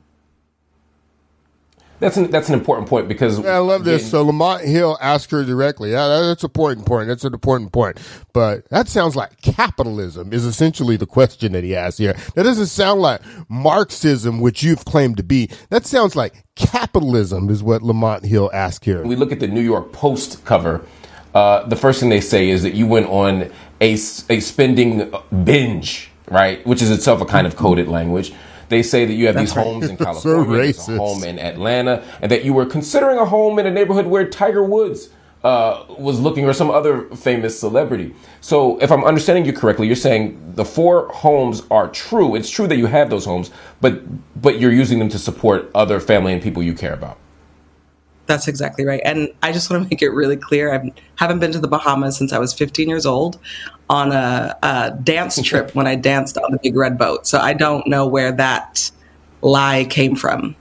That's an, that's an important point because yeah, I love this. So Lamont Hill asked her directly. Yeah, that's an important point. That's an important point. But that sounds like capitalism is essentially the question that he asked here. That doesn't sound like Marxism, which you've claimed to be. That sounds like capitalism is what Lamont Hill asked here. We look at the New York Post cover. Uh, the first thing they say is that you went on a, a spending binge, right? Which is itself a kind of coded language. They say that you have That's these right. homes in So California, there's a racist. home in Atlanta, and that you were considering a home in a neighborhood where Tiger Woods uh, was looking, or some other famous celebrity. So if I'm understanding you correctly, you're saying the four homes are true. It's true that you have those homes, but but you're using them to support other family and people you care about. That's exactly right. And I just want to make it really clear. I haven't been to the Bahamas since I was fifteen years old on a, a dance trip when I danced on the Big Red Boat. So I don't know where that lie came from.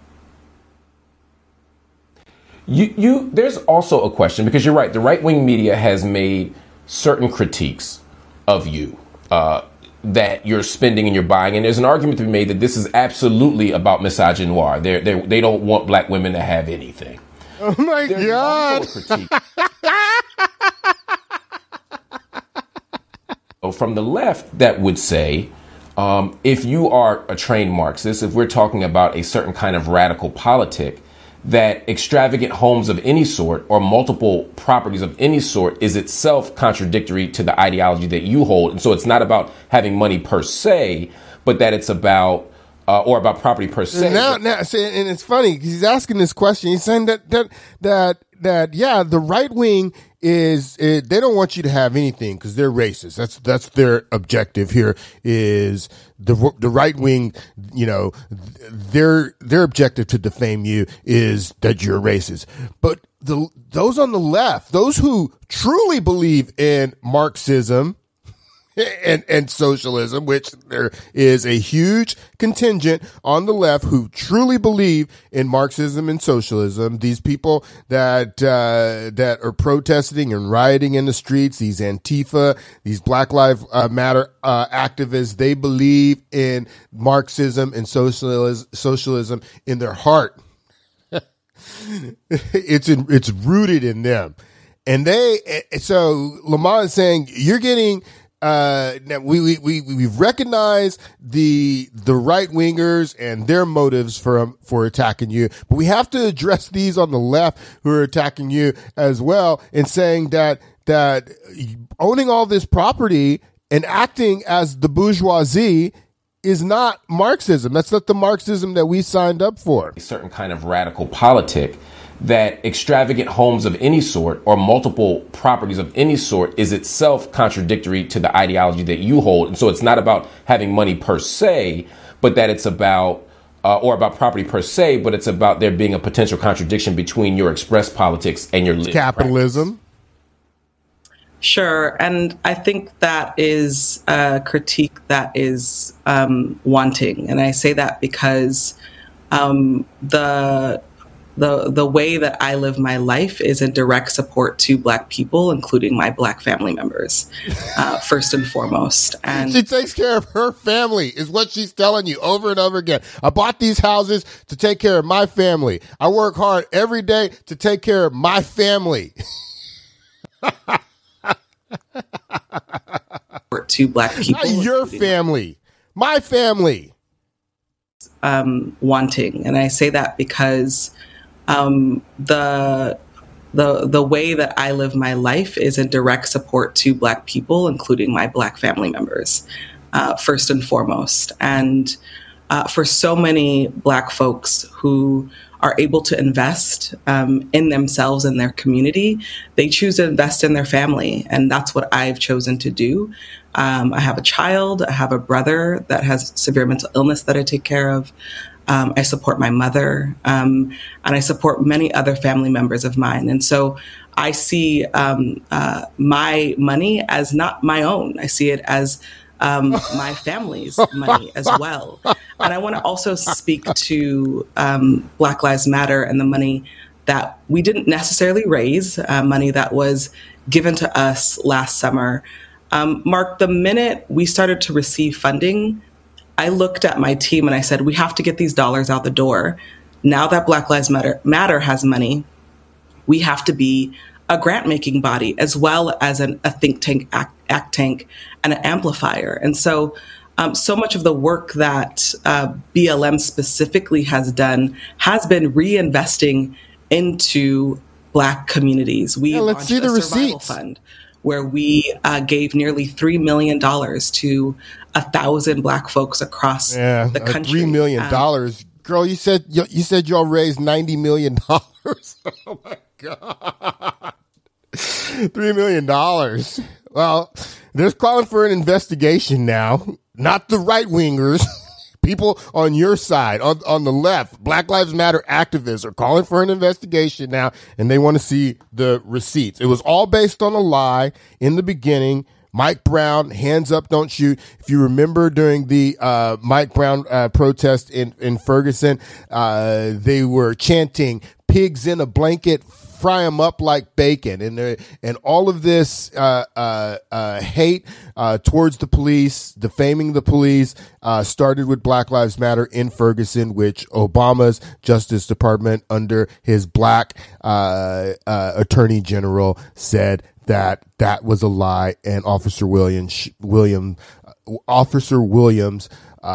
You, you, there's also a question, because you're right. The right-wing media has made certain critiques of you uh, that you're spending and you're buying. And there's an argument to be made that this is absolutely about misogynoir. They're, they're, they don't want black women to have anything. Oh, my There's God. also a critique. From the left, that would say, um, if you are a trained Marxist, if we're talking about a certain kind of radical politic, that extravagant homes of any sort or multiple properties of any sort is itself contradictory to the ideology that you hold. And so it's not about having money per se, but that it's about Uh, or about property per se. And now, now, see, and it's funny because he's asking this question. He's saying that that that that yeah, the right wing is, is they don't want you to have anything because they're racist. That's that's their objective here. Is the the right wing, you know, their their objective to defame you is that you're racist. But the those on the left, those who truly believe in Marxism and and socialism, which there is a huge contingent on the left who truly believe in Marxism and socialism. These people that uh, that are protesting and rioting in the streets, these Antifa, these Black Lives uh, Matter uh, activists, they believe in Marxism and socialism, socialism in their heart. it's in, it's rooted in them, and they. So Lamont is saying you're getting. Uh, now we, we, we, we've recognized the, the right wingers and their motives for, for attacking you, but we have to address these on the left who are attacking you as well and saying that, that owning all this property and acting as the bourgeoisie is not Marxism. That's not the Marxism that we signed up for. A certain kind of radical politic that extravagant homes of any sort or multiple properties of any sort is itself contradictory to the ideology that you hold. And so it's not about having money per se, but that it's about, uh, or about property per se, but it's about there being a potential contradiction between your express politics and your lived capitalism. Practice. Sure. And I think that is a critique that is um, wanting. And I say that because um, the The the way that I live my life is in direct support to Black people, including my Black family members, uh, first and foremost. And she takes care of her family, is what she's telling you over and over again. I bought these houses to take care of my family. I work hard every day to take care of my family. to Black people, not your family, my family. Um, wanting, and I say that because. Um, the the the way that I live my life is in direct support to Black people, including my Black family members, uh, first and foremost. And uh, for so many Black folks who are able to invest um, in themselves and their community, they choose to invest in their family, and that's what I've chosen to do. Um, I have a child, I have a brother that has severe mental illness that I take care of. Um, I support my mother, um, and I support many other family members of mine. And so I see um, uh, my money as not my own. I see it as um, my family's money as well. And I want to also speak to um, Black Lives Matter and the money that we didn't necessarily raise, uh, money that was given to us last summer. Um, Mark, the minute we started to receive funding, I looked at my team and I said, we have to get these dollars out the door. Now that Black Lives Matter, Matter has money, we have to be a grant-making body as well as an, a think tank, act, act tank, and an amplifier. And so, um, so much of the work that uh, B L M specifically has done has been reinvesting into Black communities. We yeah, let's launched see the a survival receipts. fund where we uh, gave nearly three million dollars to a thousand Black folks across yeah, the country. Three million dollars, um, girl. You said you, you said y'all raised ninety million dollars. Oh my God, three million dollars. Well, there's calling for an investigation now. Not the right wingers, people on your side, on, on the left, Black Lives Matter activists are calling for an investigation now, and they want to see the receipts. It was all based on a lie in the beginning. Mike Brown, hands up, don't shoot. If you remember during the uh, Mike Brown uh, protest in, in Ferguson, uh, they were chanting, pigs in a blanket, fry them up like bacon. And and all of this uh, uh, uh, hate uh, towards the police, defaming the police, uh, started with Black Lives Matter in Ferguson, which Obama's Justice Department under his black uh, uh, attorney general said that that was a lie, and Officer Williams, William, uh, Officer Williams,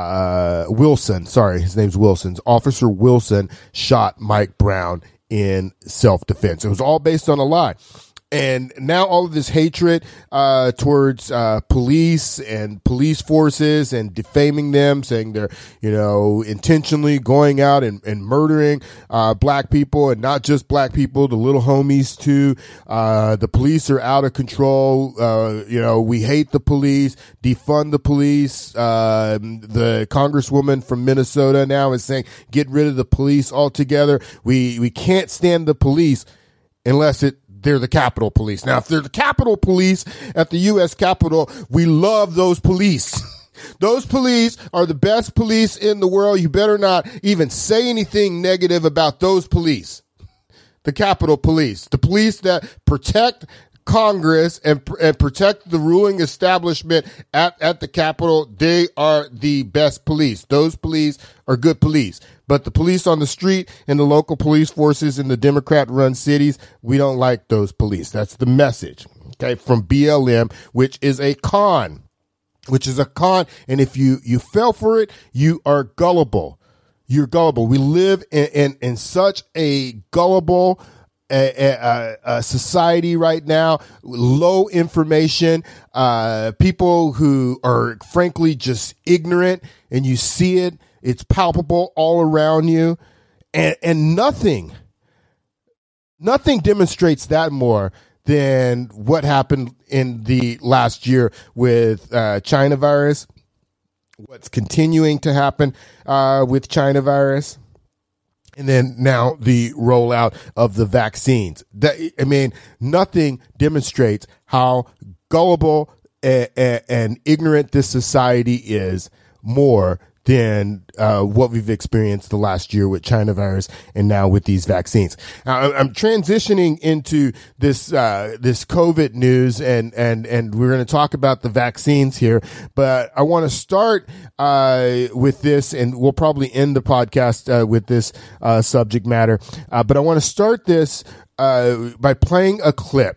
uh, Wilson, sorry, his name's Wilson. Officer Wilson shot Mike Brown in self-defense. It was all based on a lie. And now all of this hatred uh, towards uh, police and police forces and defaming them, saying they're, you know, intentionally going out and, and murdering uh, black people, and not just black people, the little homies too. Uh, the police are out of control. Uh, you know, we hate the police, defund the police. Uh, the congresswoman from Minnesota now is saying, get rid of the police altogether. We, we can't stand the police unless it, they're the Capitol Police. Now, if they're the Capitol Police at the U S Capitol, we love those police. Those police are the best police in the world. You better not even say anything negative about those police. The Capitol Police, the police that protect Congress and, and protect the ruling establishment at, at the Capitol, they are the best police. Those police are good police. But the police on the street and the local police forces in the Democrat-run cities, we don't like those police. That's the message, okay, from B L M, which is a con, which is a con. And if you, you fell for it, you are gullible. You're gullible. We live in, in, in such a gullible A, a, a society right now, low information, uh, people who are frankly just ignorant, and you see it, it's palpable all around you, and, and nothing, nothing demonstrates that more than what happened in the last year with uh, China virus, what's continuing to happen uh, with China virus. And then now the rollout of the vaccines. That, I mean, nothing demonstrates how gullible and, and, and ignorant this society is more than uh, what we've experienced the last year with China virus, and now with these vaccines. Now, I'm transitioning into this uh, this COVID news, and and and we're going to talk about the vaccines here. But I want to start uh, with this, and we'll probably end the podcast uh, with this uh, subject matter. Uh, but I want to start this uh, by playing a clip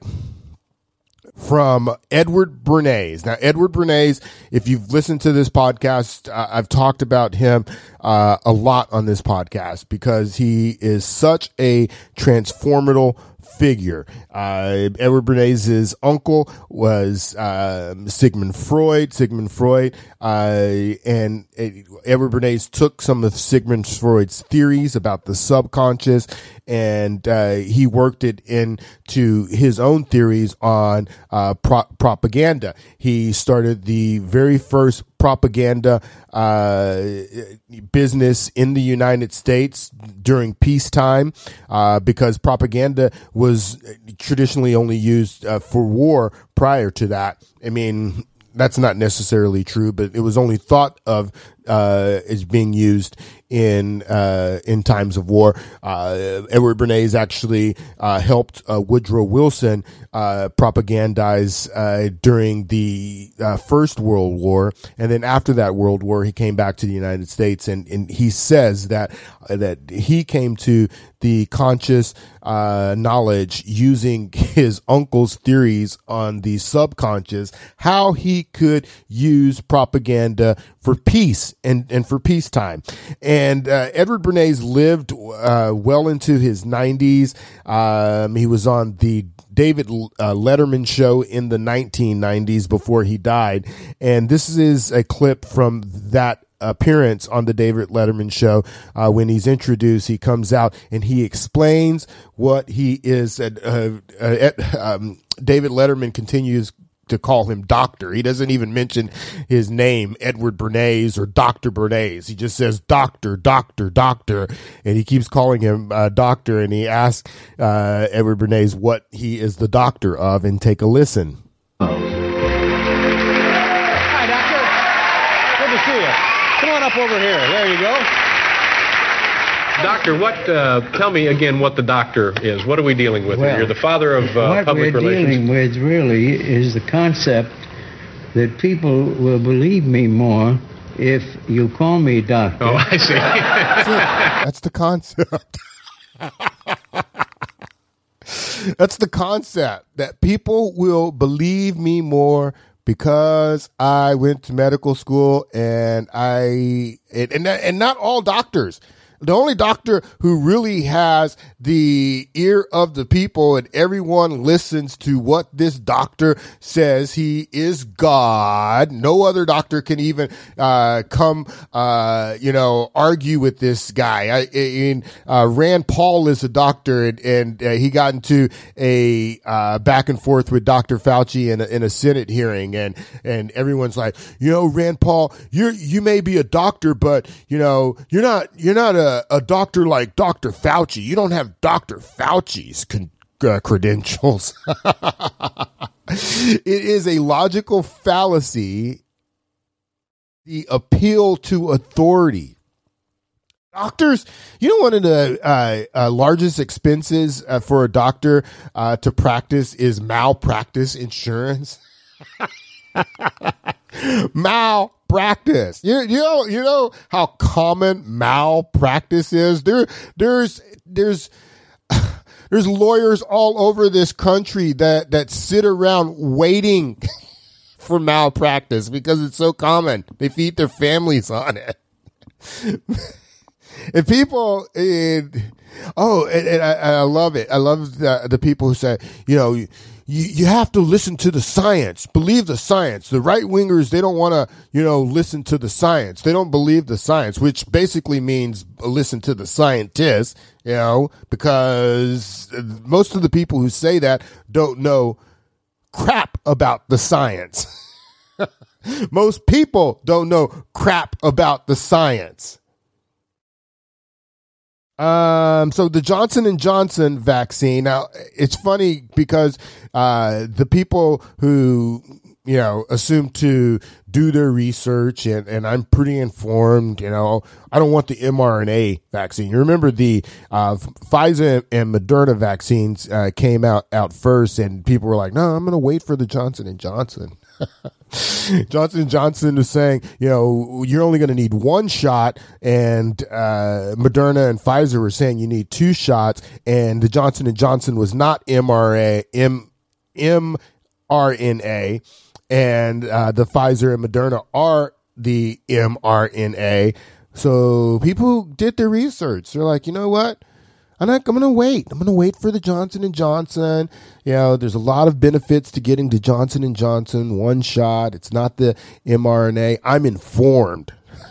from Edward Bernays. Now, Edward Bernays, if you've listened to this podcast, uh, I've talked about him uh, a lot on this podcast because he is such a transformative figure. Uh, Edward Bernays' uncle was uh, Sigmund Freud. Sigmund Freud, uh, and Edward Bernays took some of Sigmund Freud's theories about the subconscious, and uh, he worked it into his own theories on uh, pro- propaganda. He started the very first propaganda uh, business in the United States during peacetime, uh, because propaganda was traditionally only used uh, for war prior to that. I mean, that's not necessarily true, but it was only thought of uh, as being used in uh, in times of war. Uh, Edward Bernays actually uh, helped uh, Woodrow Wilson uh, propagandize uh, during the uh, First World War, and then after that World War, he came back to the United States, and, and he says that uh, that he came to the conscious uh, knowledge using his uncle's theories on the subconscious, how he could use propaganda for peace and, and for peacetime. And uh, Edward Bernays lived uh, well into his nineties. Um, he was on the David uh, Letterman show in the nineteen nineties before he died. And this is a clip from that appearance on the David Letterman show. Uh, when he's introduced, he comes out and he explains what he is. Uh, uh, um, David Letterman continues to call him doctor. He doesn't even mention his name, Edward Bernays or Doctor Bernays. He just says doctor, doctor, doctor, and he keeps calling him uh, doctor. And he asks uh, Edward Bernays what he is the doctor of, and take a listen. Hi, doctor. Good to see you. Come on up over here. There you go. Doctor, what? Uh, tell me again what the doctor is. What are we dealing with? Well, You're the father of uh, public relations. What we're dealing with really is the concept that people will believe me more if you call me doctor. Oh, I see. That's the concept. That's the concept, that people will believe me more because I went to medical school, and I and and, and not all doctors. The only doctor who really has the ear of the people and everyone listens to what this doctor says, he is God. No other doctor can even uh, come, uh, you know, argue with this guy. I, in uh, Rand Paul is a doctor, and, and uh, he got into a uh, back and forth with Doctor Fauci in a, in a Senate hearing, and and everyone's like, you know, Rand Paul, you you may be a doctor, but you know, you're not you're not a A, a doctor like Doctor Fauci. You don't have Doctor Fauci's con- uh, credentials. It is a logical fallacy, the appeal to authority. Doctors, you know, one of the uh, uh, largest expenses uh, for a doctor uh, to practice is malpractice insurance. Mal practice. You, you know, you know how common malpractice is. There, there's, there's, there's lawyers all over this country that, that sit around waiting for malpractice because it's so common. They feed their families on it. And people, and, oh, and, and I, I love it. I love the, the people who say, you know, you, you have to listen to the science, believe the science. The right wingers, they don't want to, you know, listen to the science. They don't believe the science, which basically means listen to the scientists, you know, because most of the people who say that don't know crap about the science. Most people don't know crap about the science. Um, so the Johnson and Johnson vaccine. Now, it's funny because uh, the people who, you know, assume to do their research, and, and I'm pretty informed, you know, I don't want the mRNA vaccine. You remember the uh, Pfizer and Moderna vaccines uh, came out, out first, and people were like, no, I'm going to wait for the Johnson and Johnson. Johnson and Johnson is saying, you know, you're only going to need one shot, and uh, Moderna and Pfizer were saying you need two shots, and the Johnson and Johnson was not mRNA, M, mRNA, and uh, the Pfizer and Moderna are the mRNA. So people did their research. They're like, you know what? I'm not, I'm going to wait. I'm going to wait for the Johnson and Johnson. You know, there's a lot of benefits to getting to Johnson and Johnson, one shot. It's not the mRNA. I'm informed.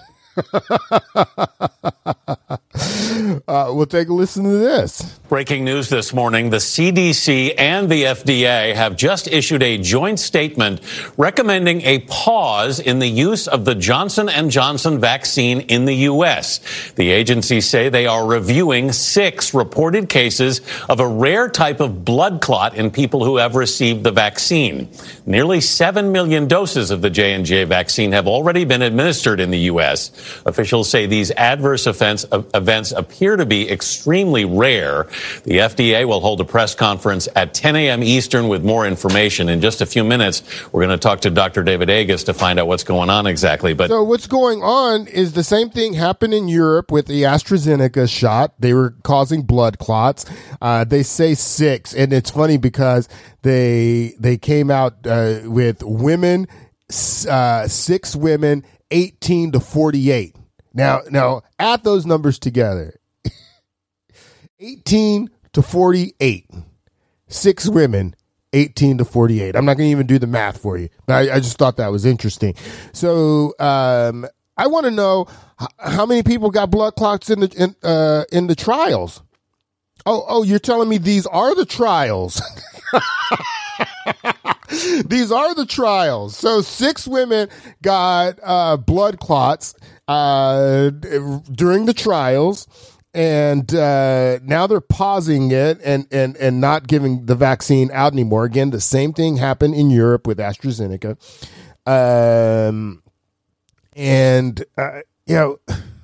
uh, we'll take a listen to this. Breaking news this morning, the C D C and the F D A have just issued a joint statement recommending a pause in the use of the Johnson and Johnson vaccine in the U S. The agencies say they are reviewing six reported cases of a rare type of blood clot in people who have received the vaccine. Nearly seven million doses of the J and J vaccine have already been administered in the U S. Officials say these adverse offense, uh, events appear to be extremely rare. The F D A will hold a press conference at ten a.m. Eastern with more information. In just a few minutes, we're going to talk to Doctor David Agus to find out what's going on exactly. But so what's going on is the same thing happened in Europe with the AstraZeneca shot. They were causing blood clots. Uh, they say six, and it's funny because they they came out uh, with women, uh, six women, eighteen to forty-eight. Now, now add those numbers together. eighteen to forty-eight. Six women, eighteen to forty-eight. I'm not going to even do the math for you. I, I just thought that was interesting. So, um, I want to know h- how many people got blood clots in the in, uh, in the trials. Oh, oh, you're telling me these are the trials? These are the trials. So six women got uh, blood clots uh, during the trials. And uh, now they're pausing it and, and, and not giving the vaccine out anymore. Again, the same thing happened in Europe with AstraZeneca. Um, and, uh, you know,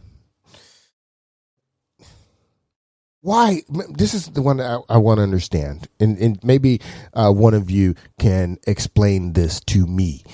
why? This is the one I, I want to understand. And, and maybe uh, one of you can explain this to me.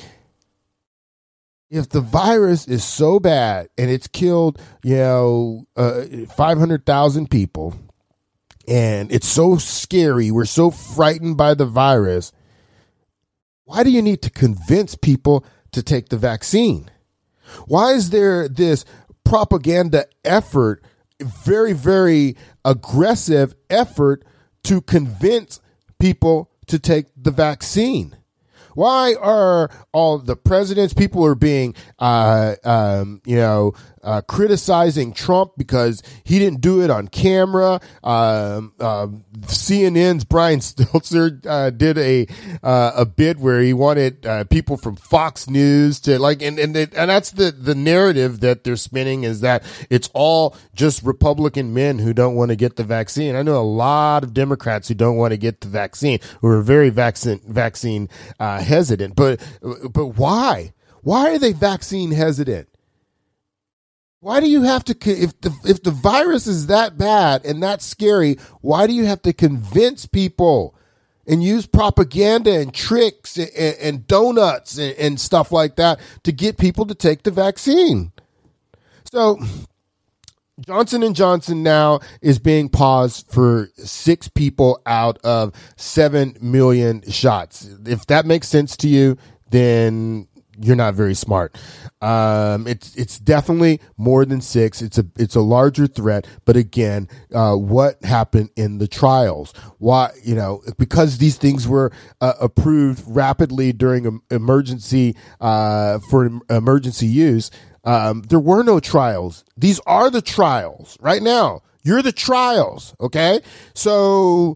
If the virus is so bad and it's killed, you know, uh, five hundred thousand people, and it's so scary, we're so frightened by the virus, why do you need to convince people to take the vaccine? Why is there this propaganda effort, very, very aggressive effort to convince people to take the vaccine? Why are all the presidents, people are being, uh, um, you know, uh, criticizing Trump because he didn't do it on camera? Um, uh, C N N's Brian Stelter uh, did a uh, a bit where he wanted uh, people from Fox News to like, and and it, and that's the the narrative that they're spinning, is that it's all just Republican men who don't want to get the vaccine. I know a lot of Democrats who don't want to get the vaccine, who are very vaccine vaccine uh, hesitant. But but why? Why are they vaccine hesitant? Why do you have to, if the, if the virus is that bad and that scary, why do you have to convince people and use propaganda and tricks and, and donuts and, and stuff like that to get people to take the vaccine? So Johnson and Johnson now is being paused for six people out of seven million shots. If that makes sense to you, then you're not very smart. Um, it's it's definitely more than six. It's a it's a larger threat. But again, uh, what happened in the trials? Why, you know, because these things were uh, approved rapidly during um, emergency uh, for emergency use. Um, there were no trials. These are the trials right now. You're the trials. Okay, so.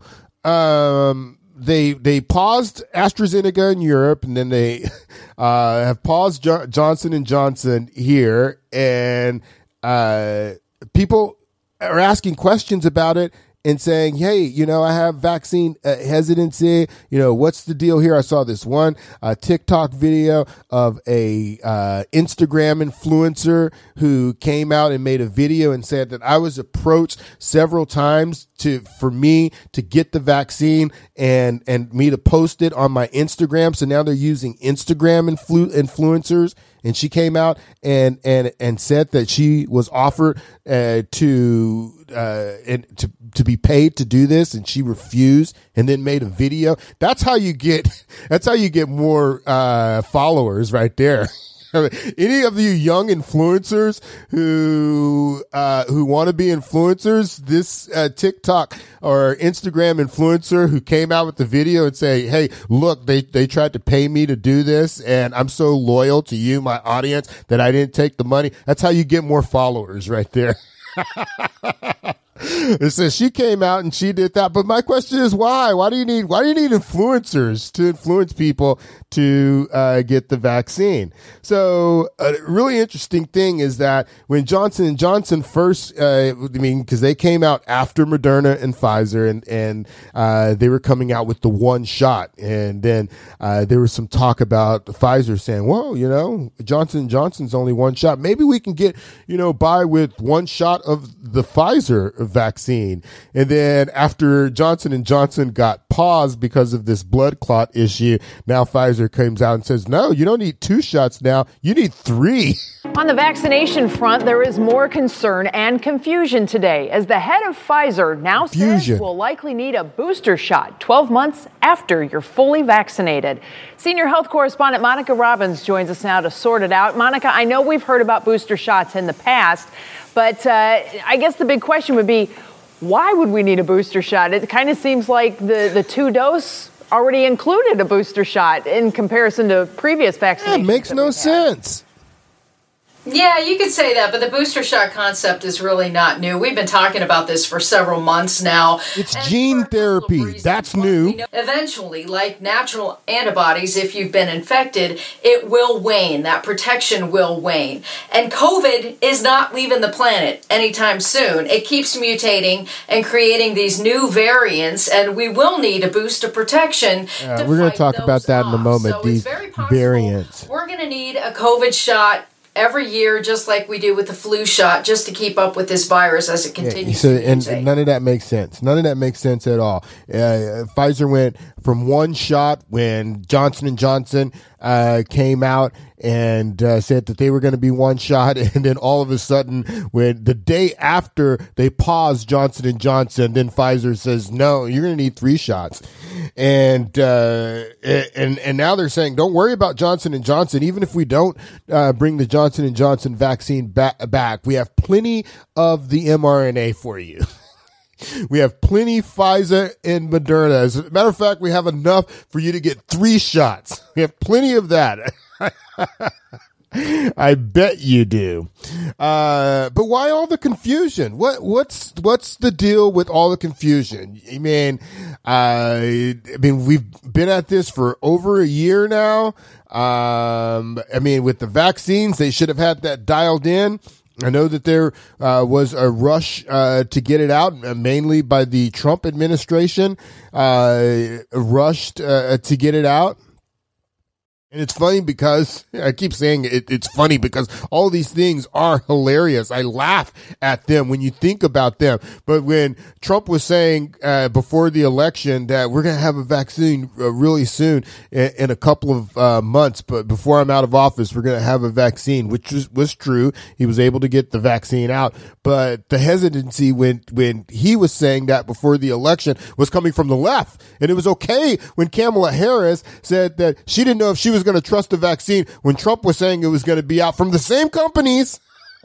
Um, They they paused AstraZeneca in Europe, and then they uh, have paused jo- Johnson and Johnson here, and uh, people are asking questions about it and saying, hey, you know, I have vaccine uh, hesitancy. You know, what's the deal here? I saw this one uh, TikTok video of a uh, Instagram influencer who came out and made a video and said that I was approached several times to for me to get the vaccine and and me to post it on my Instagram. So now they're using Instagram influ- influencers. And she came out and and and said that she was offered uh, to uh, and to to be paid to do this, and she refused, and then made a video. That's how you get. That's how you get more uh, followers, right there. Any of you young influencers who uh, who want to be influencers, this uh, TikTok or Instagram influencer who came out with the video and say, hey, look, they, they tried to pay me to do this, and I'm so loyal to you, my audience, that I didn't take the money. That's how you get more followers right there. It says she came out and she did that. But my question is, why? Why do you need, why do you need influencers to influence people to uh, get the vaccine? So a really interesting thing is that when Johnson and Johnson first, uh, I mean, because they came out after Moderna and Pfizer, and, and uh, they were coming out with the one shot. And then uh, there was some talk about Pfizer saying, whoa, you know, Johnson and Johnson's only one shot. Maybe we can get, you know, by with one shot of the Pfizer vaccine. And then after Johnson and Johnson got paused because of this blood clot issue, now Pfizer comes out and says, no, you don't need two shots now, you need three. On the vaccination front, there is more concern and confusion today as the head of Pfizer now Confusion. says we'll likely need a booster shot twelve months after you're fully vaccinated. Senior health correspondent Monica Robbins joins us now to sort it out. Monica, I know we've heard about booster shots in the past, but uh, I guess the big question would be, why would we need a booster shot? It kind of seems like the, the two-dose already included a booster shot in comparison to previous vaccinations. It makes no sense. Yeah, you could say that, but the booster shot concept is really not new. We've been talking about this for several months now. It's gene therapy. That's new. Eventually, like natural antibodies, if you've been infected, it will wane. That protection will wane. And COVID is not leaving the planet anytime soon. It keeps mutating and creating these new variants, and we will need a boost of protection. Uh, we're going to talk about that in a moment, So these variants. We're going to need a COVID shot every year, just like we do with the flu shot, just to keep up with this virus as it continues Yeah, so, to and, mutate. and none of that makes sense. None of that makes sense at all. Uh, Pfizer went from one shot when Johnson and Johnson uh, came out and uh, said that they were going to be one shot, and then all of a sudden, when the day after they paused Johnson and Johnson, then Pfizer says, "No, you're going to need three shots," and uh, and and now they're saying, "Don't worry about Johnson and Johnson. Even if we don't uh, bring the Johnson and Johnson vaccine back, back, we have plenty of the mRNA for you." We have plenty Pfizer and Moderna. As a matter of fact, we have enough for you to get three shots. We have plenty of that. I bet you do. Uh, but why all the confusion? What what's what's the deal with all the confusion? I mean, uh, I mean, we've been at this for over a year now. Um, I mean, with the vaccines, they should have had that dialed in. I know that there uh, was a rush uh, to get it out, uh, mainly by the Trump administration, uh, rushed uh, to get it out. And it's funny because I keep saying it, it's funny because all these things are hilarious. I laugh at them when you think about them. But when Trump was saying uh, before the election that we're going to have a vaccine uh, really soon in, in a couple of uh, months, but before I'm out of office, we're going to have a vaccine, which was, was true. He was able to get the vaccine out. But the hesitancy when, when he was saying that before the election was coming from the left. And it was okay when Kamala Harris said that she didn't know if she was going to trust the vaccine when Trump was saying it was going to be out from the same companies.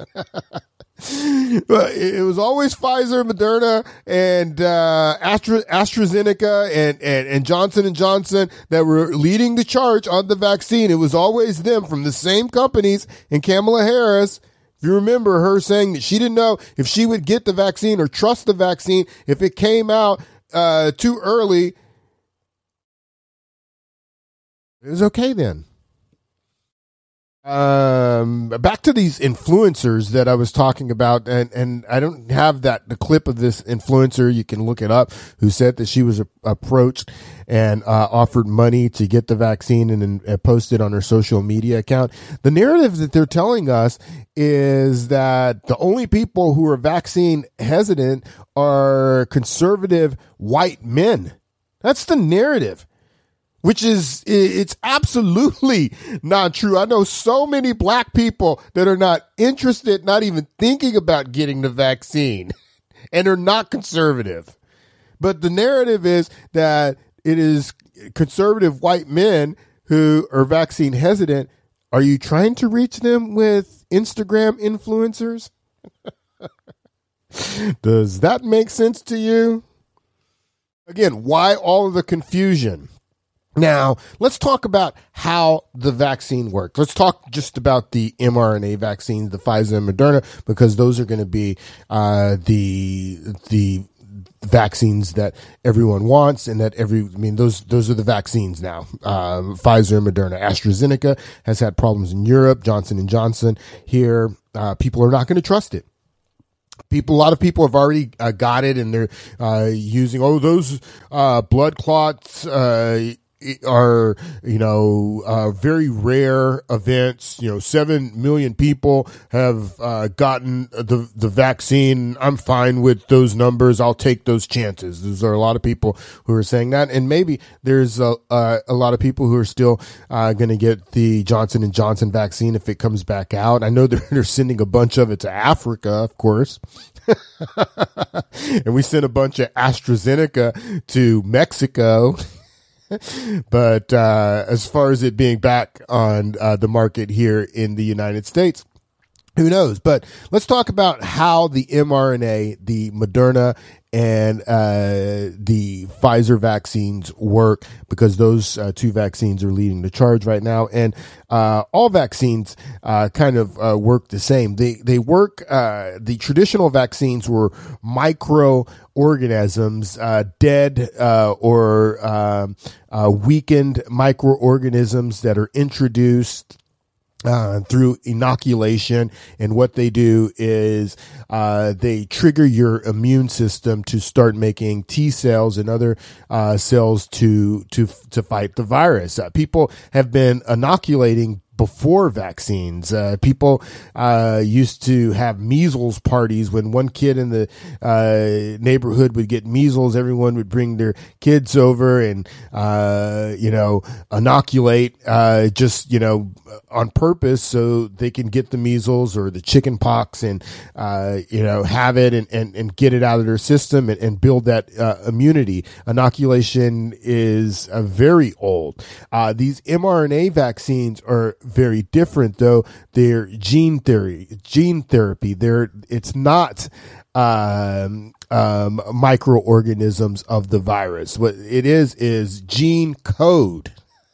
But it was always Pfizer, Moderna, and uh, Astra, AstraZeneca, and, and, and Johnson and Johnson that were leading the charge on the vaccine. It was always them from the same companies. And Kamala Harris, if you remember her saying that she didn't know if she would get the vaccine or trust the vaccine if it came out uh, too early. It was okay then. Um, back to these influencers that I was talking about, and, and I don't have that the clip of this influencer. You can look it up. Who said that she was a, approached and uh, offered money to get the vaccine and, and posted on her social media account. The narrative that they're telling us is that the only people who are vaccine hesitant are conservative white men. That's the narrative. Which is, it's absolutely not true. I know so many black people that are not interested, not even thinking about getting the vaccine, and are not conservative. But the narrative is that it is conservative white men who are vaccine hesitant. Are you trying to reach them with Instagram influencers? Does that make sense to you? Again, why all of the confusion? Now, let's talk about how the vaccine works. Let's talk just about the mRNA vaccines, the Pfizer and Moderna, because those are going to be uh, the the vaccines that everyone wants, and that every I mean those those are the vaccines now. Um, Pfizer and Moderna. AstraZeneca has had problems in Europe. Johnson and Johnson here. Uh, people are not going to trust it. People, a lot of people have already uh, got it, and they're uh, using oh those uh, blood clots. Uh, are, you know, uh, very rare events. You know, seven million people have uh, gotten the the vaccine. I'm fine with those numbers. I'll take those chances. There's are a lot of people who are saying that, and maybe there's a, uh, a lot of people who are still uh, going to get the Johnson and Johnson vaccine if it comes back out. I know they're, they're sending a bunch of it to Africa, of course. And we sent a bunch of AstraZeneca to Mexico. But uh, as far as it being back on uh, the market here in the United States, who knows? But let's talk about how the mRNA, the Moderna and uh, the Pfizer vaccines work because those uh, two vaccines are leading the charge right now. And uh, all vaccines uh, kind of uh, work the same. They they work. Uh, the traditional vaccines were microorganisms, uh, dead uh, or uh, uh, weakened microorganisms that are introduced Uh, through inoculation. And what they do is uh, they trigger your immune system to start making T cells and other uh, cells to to to fight the virus. Uh, people have been inoculating before vaccines. Uh, people uh, used to have measles parties. When one kid in the uh, neighborhood would get measles, everyone would bring their kids over and, uh, you know, inoculate uh, just, you know, on purpose so they can get the measles or the chicken pox and, uh, you know, have it and, and, and get it out of their system and, and build that uh, immunity. Inoculation is uh, very old. Uh, these mRNA vaccines are very different, though. They're gene theory, gene therapy. They're it's not um, um, microorganisms of the virus. What it is is gene code.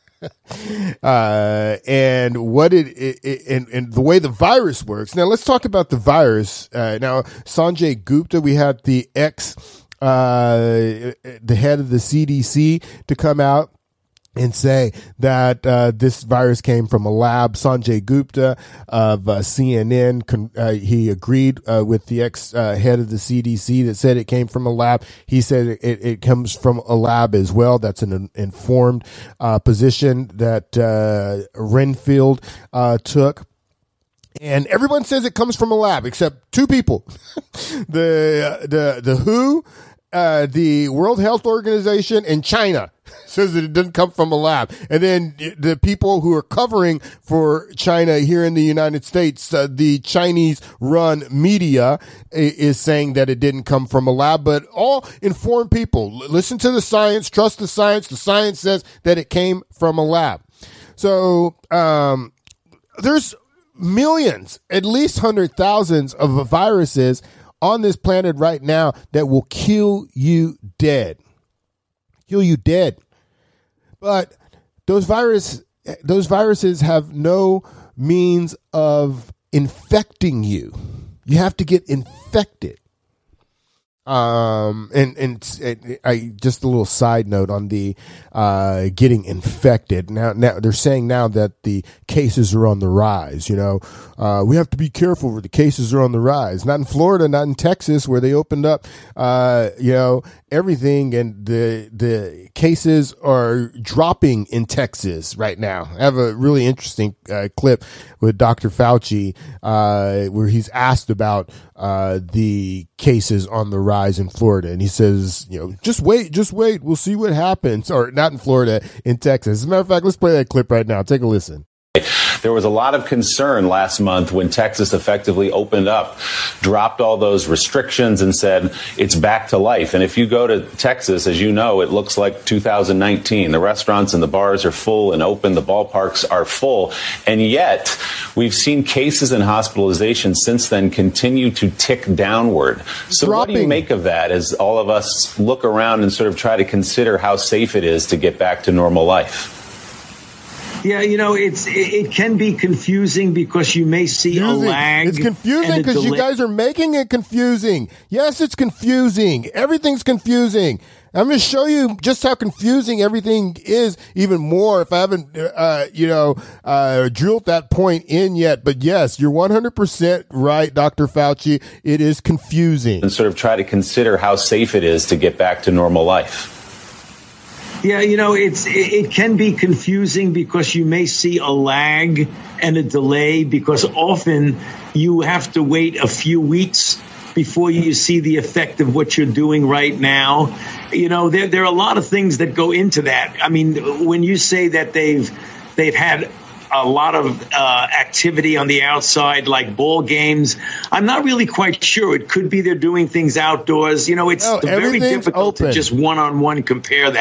uh, and what it, it, it and, and the way the virus works. Now let's talk about the virus. Uh, now Sanjay Gupta, we had the ex, uh, the head of the C D C to come out and say that uh, this virus came from a lab. Sanjay Gupta of uh, C N N, con- uh, he agreed uh, with the ex-head uh, of the C D C that said it came from a lab. He said it, it comes from a lab as well. That's an informed uh, position that uh, Renfield uh, took. And everyone says it comes from a lab except two people. the, the, the W H O, uh, the World Health Organization, and China says that it doesn't come from a lab. And then the people who are covering for China here in the United States, uh, the Chinese run media is saying that it didn't come from a lab, but all informed people listen to the science, trust the science. The science says that it came from a lab. So, um, there's millions, at least hundred thousands of viruses on this planet right now that will kill you dead. Kill you dead. But those virus, those viruses have no means of infecting you. You have to get infected. Um, and, and, and I, just a little side note on the, uh, getting infected. Now, now they're saying now that the cases are on the rise, you know, uh, we have to be careful where the cases are on the rise, not in Florida, not in Texas, where they opened up, uh, you know, everything, and the, the cases are dropping in Texas right now. I have a really interesting, uh, clip with Doctor Fauci, uh, where he's asked about, uh, the cases on the rise in Florida. And he says, you know, just wait, just wait. We'll see what happens. Or not in Florida, in Texas. As a matter of fact, let's play that clip right now. Take a listen. There was a lot of concern last month when Texas effectively opened up, dropped all those restrictions and said it's back to life. And if you go to Texas, as you know, it looks like two thousand nineteen. The restaurants and the bars are full and open. The ballparks are full. And yet we've seen cases and hospitalizations since then continue to tick downward. So Dropping. What do you make of that as all of us look around and sort of try to consider how safe it is to get back to normal life? Yeah, you know, it's it, it can be confusing because you may see confusing. a lag. It's confusing because you guys are making it confusing. Yes, it's confusing. Everything's confusing. I'm going to show you just how confusing everything is even more if I haven't, uh, you know, uh, drilled that point in yet. But yes, you're one hundred percent right, Doctor Fauci. It is confusing. And sort of try to consider how safe it is to get back to normal life. Yeah, you know, it's it can be confusing because you may see a lag and a delay because often you have to wait a few weeks before you see the effect of what you're doing right now. You know, there there are a lot of things that go into that. I mean, when you say that they've they've had a lot of uh, activity on the outside, like ball games, I'm not really quite sure. It could be they're doing things outdoors. You know, it's no, very difficult open. to just one-on-one compare that.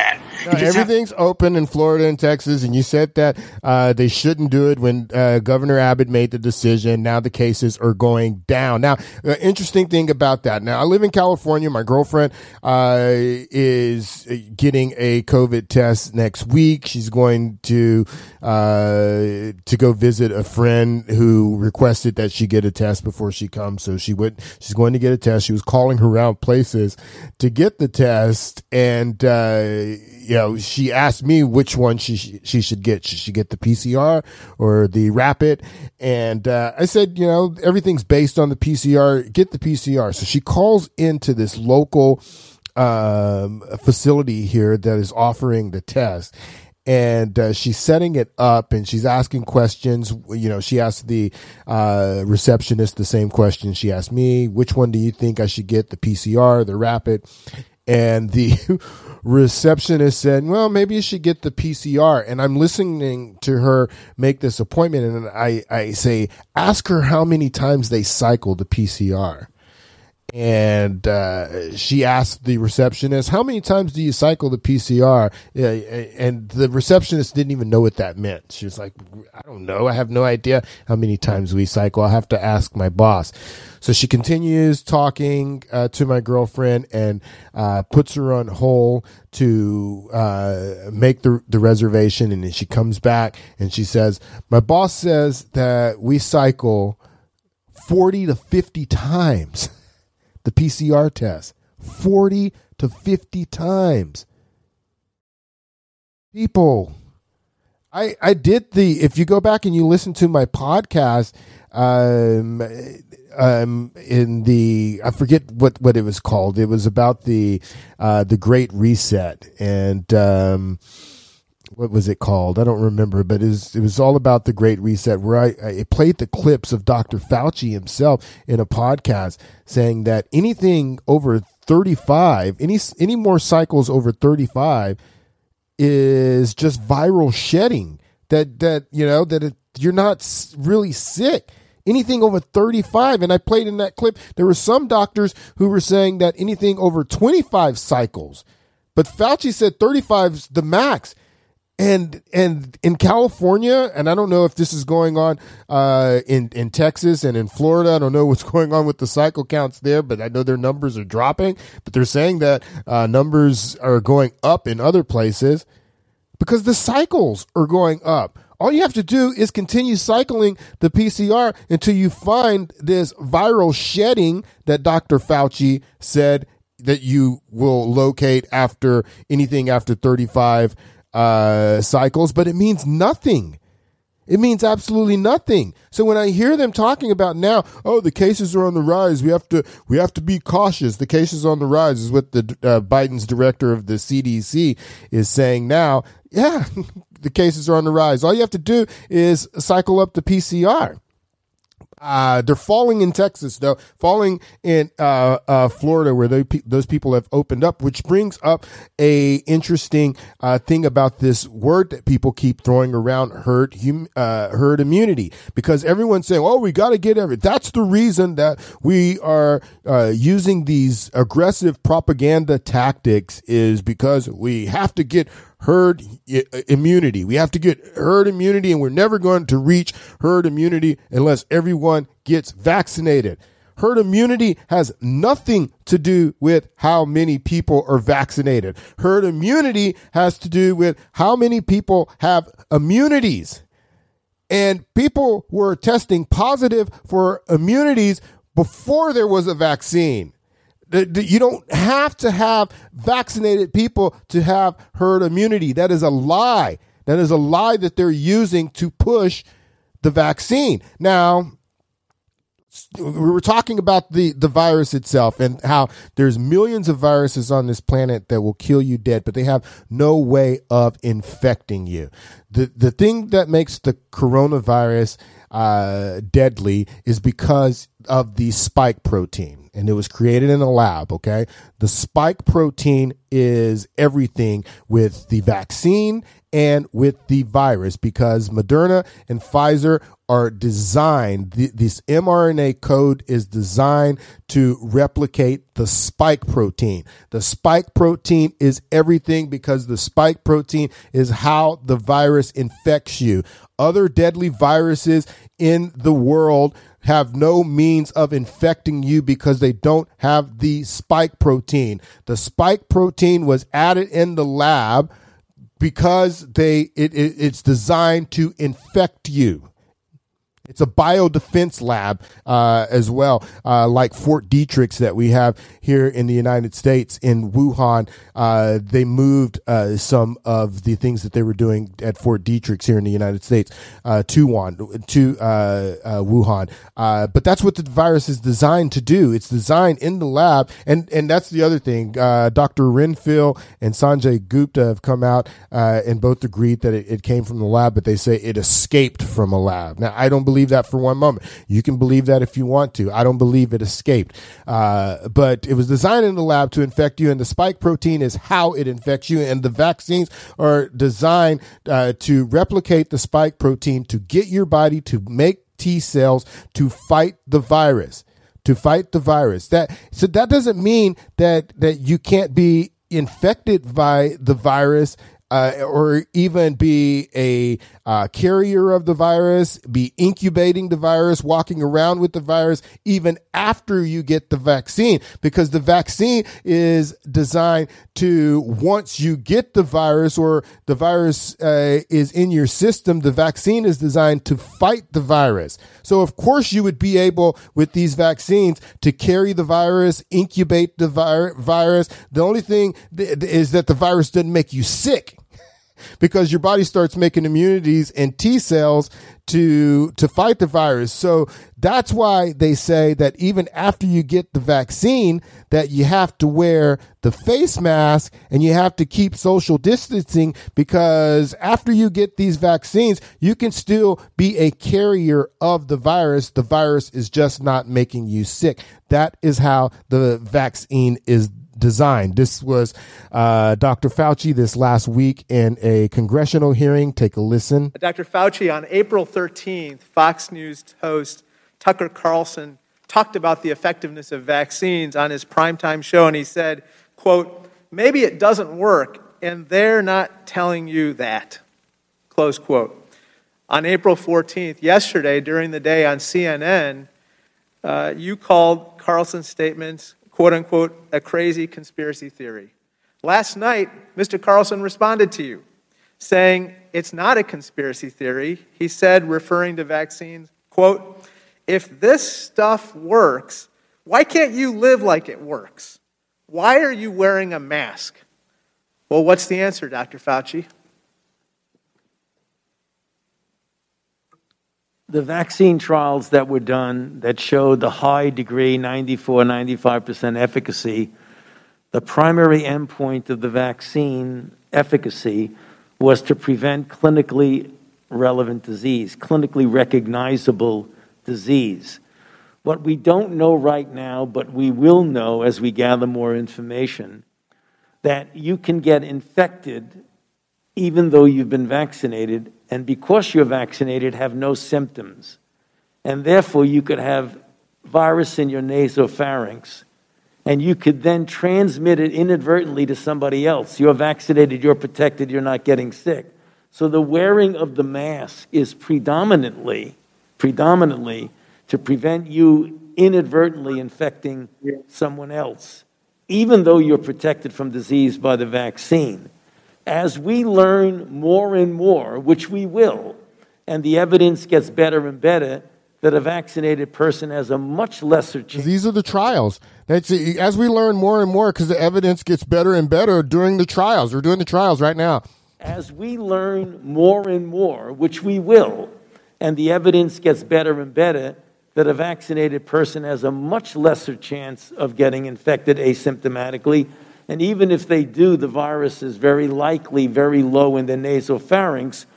No, everything's open in Florida and Texas, and you said that uh, they shouldn't do it when uh, Governor Abbott made the decision. Now the cases are going down. Now, the interesting thing about that. Now, I live in California. My girlfriend uh, is getting a COVID test next week. She's going to uh, to go visit a friend who requested that she get a test before she comes. So she would. She's going to get a test. She was calling around places to get the test, and uh, you know, she asked me which one she she should get. Should she get the P C R or the rapid? And uh, I said, you know, everything's based on the P C R. Get the P C R. So she calls into this local um, facility here that is offering the test. And uh, she's setting it up, and she's asking questions. You know, she asked the uh, receptionist the same question she asked me. Which one do you think I should get, the P C R, the rapid? And the receptionist said, well, maybe you should get the P C R. And I'm listening to her make this appointment, and I, I say, ask her how many times they cycle the P C R. And uh, she asked the receptionist, how many times do you cycle the P C R? Yeah, and the receptionist didn't even know what that meant. She was like, I don't know. I have no idea how many times we cycle. I'll have to ask my boss. So she continues talking uh, to my girlfriend and uh, puts her on hold to uh, make the, the reservation. And then she comes back and she says, my boss says that we cycle forty to fifty times. The P C R test, forty to fifty times. People, I I did the, if you go back and you listen to my podcast, um, um, in the, I forget what, what it was called. It was about the, uh, the Great Reset, and, um, what was it called? I don't remember, but it was, it was all about the Great Reset, where I, I played the clips of Doctor Fauci himself in a podcast saying that anything over thirty-five, any, any more cycles over thirty-five is just viral shedding, that, that, you know, that it, you're not really sick. Anything over thirty-five, and I played in that clip, there were some doctors who were saying that anything over twenty-five cycles, but Fauci said thirty-five is the max. And and in California, and I don't know if this is going on uh, in, in Texas and in Florida. I don't know what's going on with the cycle counts there, but I know their numbers are dropping. But they're saying that uh, numbers are going up in other places because the cycles are going up. All you have to do is continue cycling the P C R until you find this viral shedding that Doctor Fauci said that you will locate after anything after thirty-five uh, cycles, but it means nothing. It means absolutely nothing. So when I hear them talking about now, oh, the cases are on the rise, we have to we have to be cautious. The cases are on the rise is what the uh, Biden's director of the C D C is saying now. Yeah, the cases are on the rise. All you have to do is cycle up the P C R. Uh, they're falling in Texas, though, falling in uh, uh, Florida, where they, those people have opened up, which brings up a interesting uh, thing about this word that people keep throwing around, herd hum, uh, herd immunity, because everyone's saying, oh, we got to get every. That's the reason that we are uh, using these aggressive propaganda tactics, is because we have to get herd immunity. We have to get herd immunity, and we're never going to reach herd immunity unless everyone gets vaccinated. Herd immunity has nothing to do with how many people are vaccinated. Herd immunity has to do with how many people have immunities. And people were testing positive for immunities before there was a vaccine. You don't have to have vaccinated people to have herd immunity. That is a lie. That is a lie that they're using to push the vaccine. Now, we were talking about the, the virus itself and how there's millions of viruses on this planet that will kill you dead, but they have no way of infecting you. The, the thing that makes the coronavirus uh, deadly is because of the spike protein. And it was created in a lab, okay? The spike protein is everything with the vaccine and with the virus, because Moderna and Pfizer are designed, th- this mRNA code is designed to replicate the spike protein. The spike protein is everything because the spike protein is how the virus infects you. Other deadly viruses in the world have no means of infecting you because they don't have the spike protein. The spike protein was added in the lab because they it, it it's designed to infect you. It's a biodefense lab uh, as well, uh, like Fort Detrick's that we have here in the United States in Wuhan. Uh, they moved uh, some of the things that they were doing at Fort Detrick's here in the United States uh, to Wuhan. To, uh, uh, Wuhan. Uh, but that's what the virus is designed to do. It's designed in the lab. And, and that's the other thing. Uh, Doctor Renfil and Sanjay Gupta have come out uh, and both agreed that it, it came from the lab, but they say it escaped from a lab. Now, I don't believe that for one moment. You can believe that if you want to. I don't believe it escaped. Uh, but it was designed in the lab to infect you, and the spike protein is how it infects you, and the vaccines are designed uh, to replicate the spike protein to get your body to make T cells to fight the virus, to fight the virus. That so that doesn't mean that that you can't be infected by the virus. Uh, or even be a uh, carrier of the virus, be incubating the virus, walking around with the virus, even after you get the vaccine, because the vaccine is designed to, once you get the virus or the virus uh, is in your system, the vaccine is designed to fight the virus. So, of course, you would be able, with these vaccines, to carry the virus, incubate the vi- virus. The only thing th- is that the virus doesn't make you sick, because your body starts making immunities and T cells to to fight the virus. So that's why they say that even after you get the vaccine, that you have to wear the face mask and you have to keep social distancing, because after you get these vaccines, you can still be a carrier of the virus. The virus is just not making you sick. That is how the vaccine is designed. This was uh, Doctor Fauci this last week in a congressional hearing. Take a listen. Doctor Fauci, on April thirteenth, Fox News host Tucker Carlson talked about the effectiveness of vaccines on his primetime show, and he said, quote, "Maybe it doesn't work, and they're not telling you that," close quote. On April fourteenth, yesterday, during the day on C N N, uh, you called Carlson's statements, quote unquote, a crazy conspiracy theory. Last night, Mister Carlson responded to you, saying it's not a conspiracy theory. He said, referring to vaccines, quote, "If this stuff works, why can't you live like it works? Why are you wearing a mask?" Well, what's the answer, Doctor Fauci? The vaccine trials that were done that showed the high degree, ninety-four, ninety-five percent efficacy, the primary endpoint of the vaccine efficacy was to prevent clinically relevant disease, clinically recognizable disease. What we don't know right now, but we will know as we gather more information, that you can get infected even though you've been vaccinated, and because you're vaccinated, have no symptoms. And therefore, you could have virus in your nasopharynx, and you could then transmit it inadvertently to somebody else. You're vaccinated, you're protected, you're not getting sick. So the wearing of the mask is predominantly, predominantly to prevent you inadvertently infecting someone else, even though you're protected from disease by the vaccine. As we learn more and more, which we will, and the evidence gets better and better, that a vaccinated person has a much lesser chance. These are the trials. That's as we learn more and more, because the evidence gets better and better during the trials. We're doing the trials right now. As we learn more and more, which we will, and the evidence gets better and better, that a vaccinated person has a much lesser chance of getting infected asymptomatically. And even if they do, the virus is very likely very low in the nasopharynx.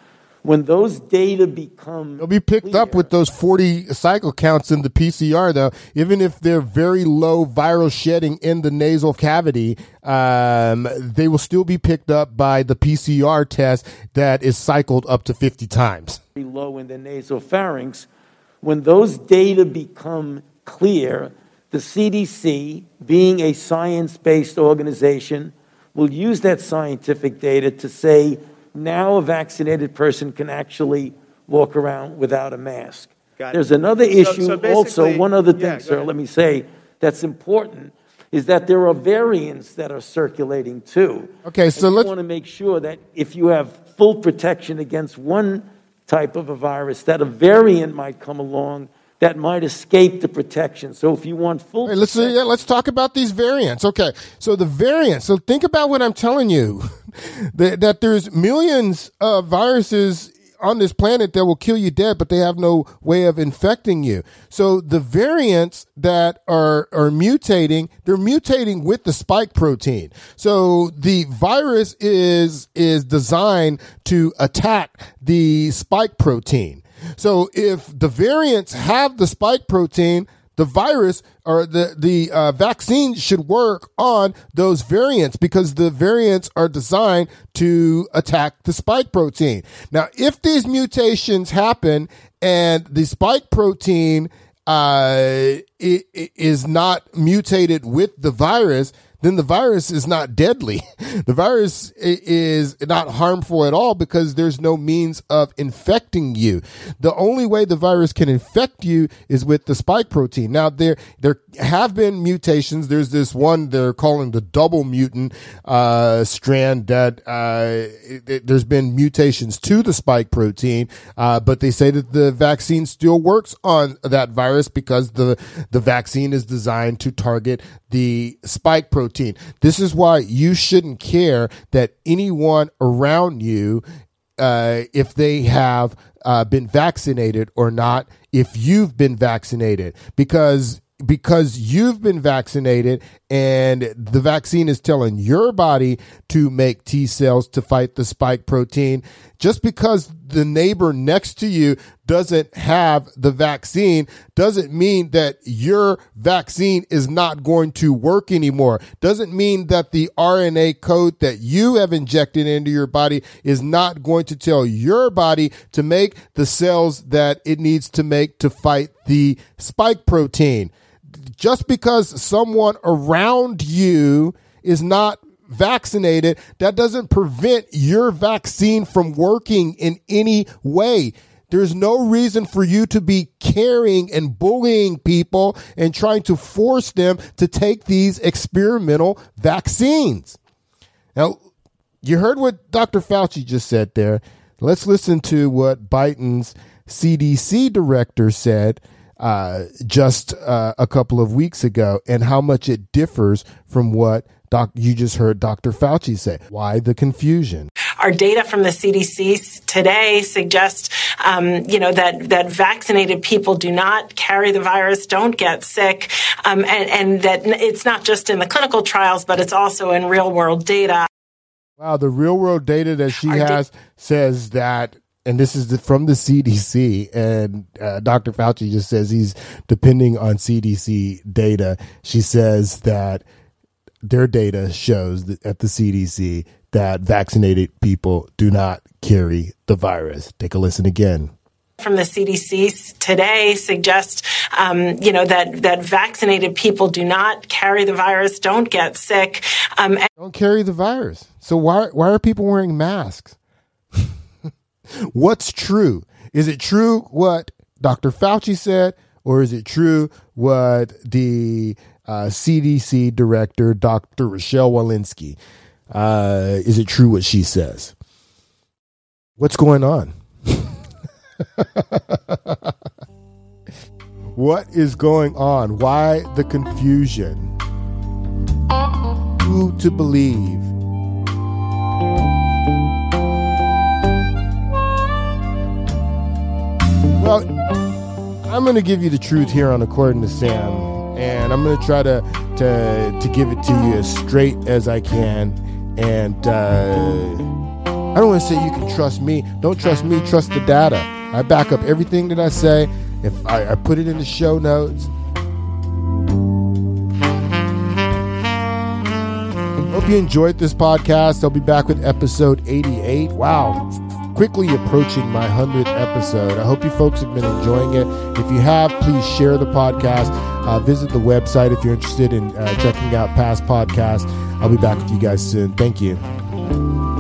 When those data become They'll be picked clear, up with those forty cycle counts in the P C R, though. Even if they're very low viral shedding in the nasal cavity, um, they will still be picked up by the P C R test that is cycled up to fifty times. Low in the nasopharynx. When those data become clear, the C D C, being a science-based organization, will use that scientific data to say, now a vaccinated person can actually walk around without a mask. Got it. There's another So- issue so basically- also, one other thing, yeah, go sir, ahead. let me say, that's important, is that there are variants that are circulating too. Okay, so and let's you want to make sure that if you have full protection against one type of a virus, that a variant might come along that might escape the protection. So if you want full Hey, let's yeah, let's talk about these variants. Okay, so the variants. So think about what I'm telling you, that, that there's millions of viruses on this planet that will kill you dead, but they have no way of infecting you. So the variants that are are mutating, they're mutating with the spike protein. So the virus is is designed to attack the spike protein. So if the variants have the spike protein, the virus or the, the uh, vaccine should work on those variants because the variants are designed to attack the spike protein. Now, if these mutations happen and the spike protein uh, it, it is not mutated with the virus, then the virus is not deadly. The virus is not harmful at all because there's no means of infecting you. The only way the virus can infect you is with the spike protein. Now, there there have been mutations. There's this one they're calling the double mutant uh, strand that uh, it, it, there's been mutations to the spike protein, uh, but they say that the vaccine still works on that virus because the, the vaccine is designed to target the spike protein. This is why you shouldn't care that anyone around you, uh, if they have uh, been vaccinated or not, if you've been vaccinated, because because you've been vaccinated and the vaccine is telling your body to make T cells to fight the spike protein. Just because the neighbor next to you doesn't have the vaccine doesn't mean that your vaccine is not going to work anymore. Doesn't mean that the R N A code that you have injected into your body is not going to tell your body to make the cells that it needs to make to fight the spike protein. Just because someone around you is not vaccinated, that doesn't prevent your vaccine from working in any way. There's no reason for you to be carrying and bullying people and trying to force them to take these experimental vaccines. Now, you heard what Doctor Fauci just said there. Let's listen to what Biden's C D C director said uh, just uh, a couple of weeks ago and how much it differs from what doc- you just heard Doctor Fauci say. Why the confusion? Our data from the C D C today suggests, um, you know, that, that vaccinated people do not carry the virus, don't get sick, um, and, and that it's not just in the clinical trials, but it's also in real world data. Wow, the real world data that she Our has da- says that, and this is the, from the C D C, and uh, Doctor Fauci just says he's depending on C D C data. She says that their data shows that at the C D C that vaccinated people do not carry the virus. Take a listen again. From the C D C today suggests, um, you know, that, that vaccinated people do not carry the virus, don't get sick. Um, and- don't carry the virus. So why why are people wearing masks? What's true? Is it true what Doctor Fauci said, or is it true what the uh, C D C director, Doctor Rochelle Walensky, uh, is it true what she says? What's going on? What is going on? Why the confusion? Who to believe? Well, I'm going to give you the truth here on According to Sam, and I'm going to try to, to to give it to you as straight as I can, and uh, I don't want to say you can trust me. Don't trust me, trust the data. I back up everything that I say. If I, I put it in the show notes. Hope you enjoyed this podcast. I'll be back with episode eighty-eight. Wow. Quickly approaching my hundredth episode. I hope you folks have been enjoying it. If you have, please share the podcast. Uh, visit the website if you're interested in uh, checking out past podcasts. I'll be back with you guys soon. Thank you.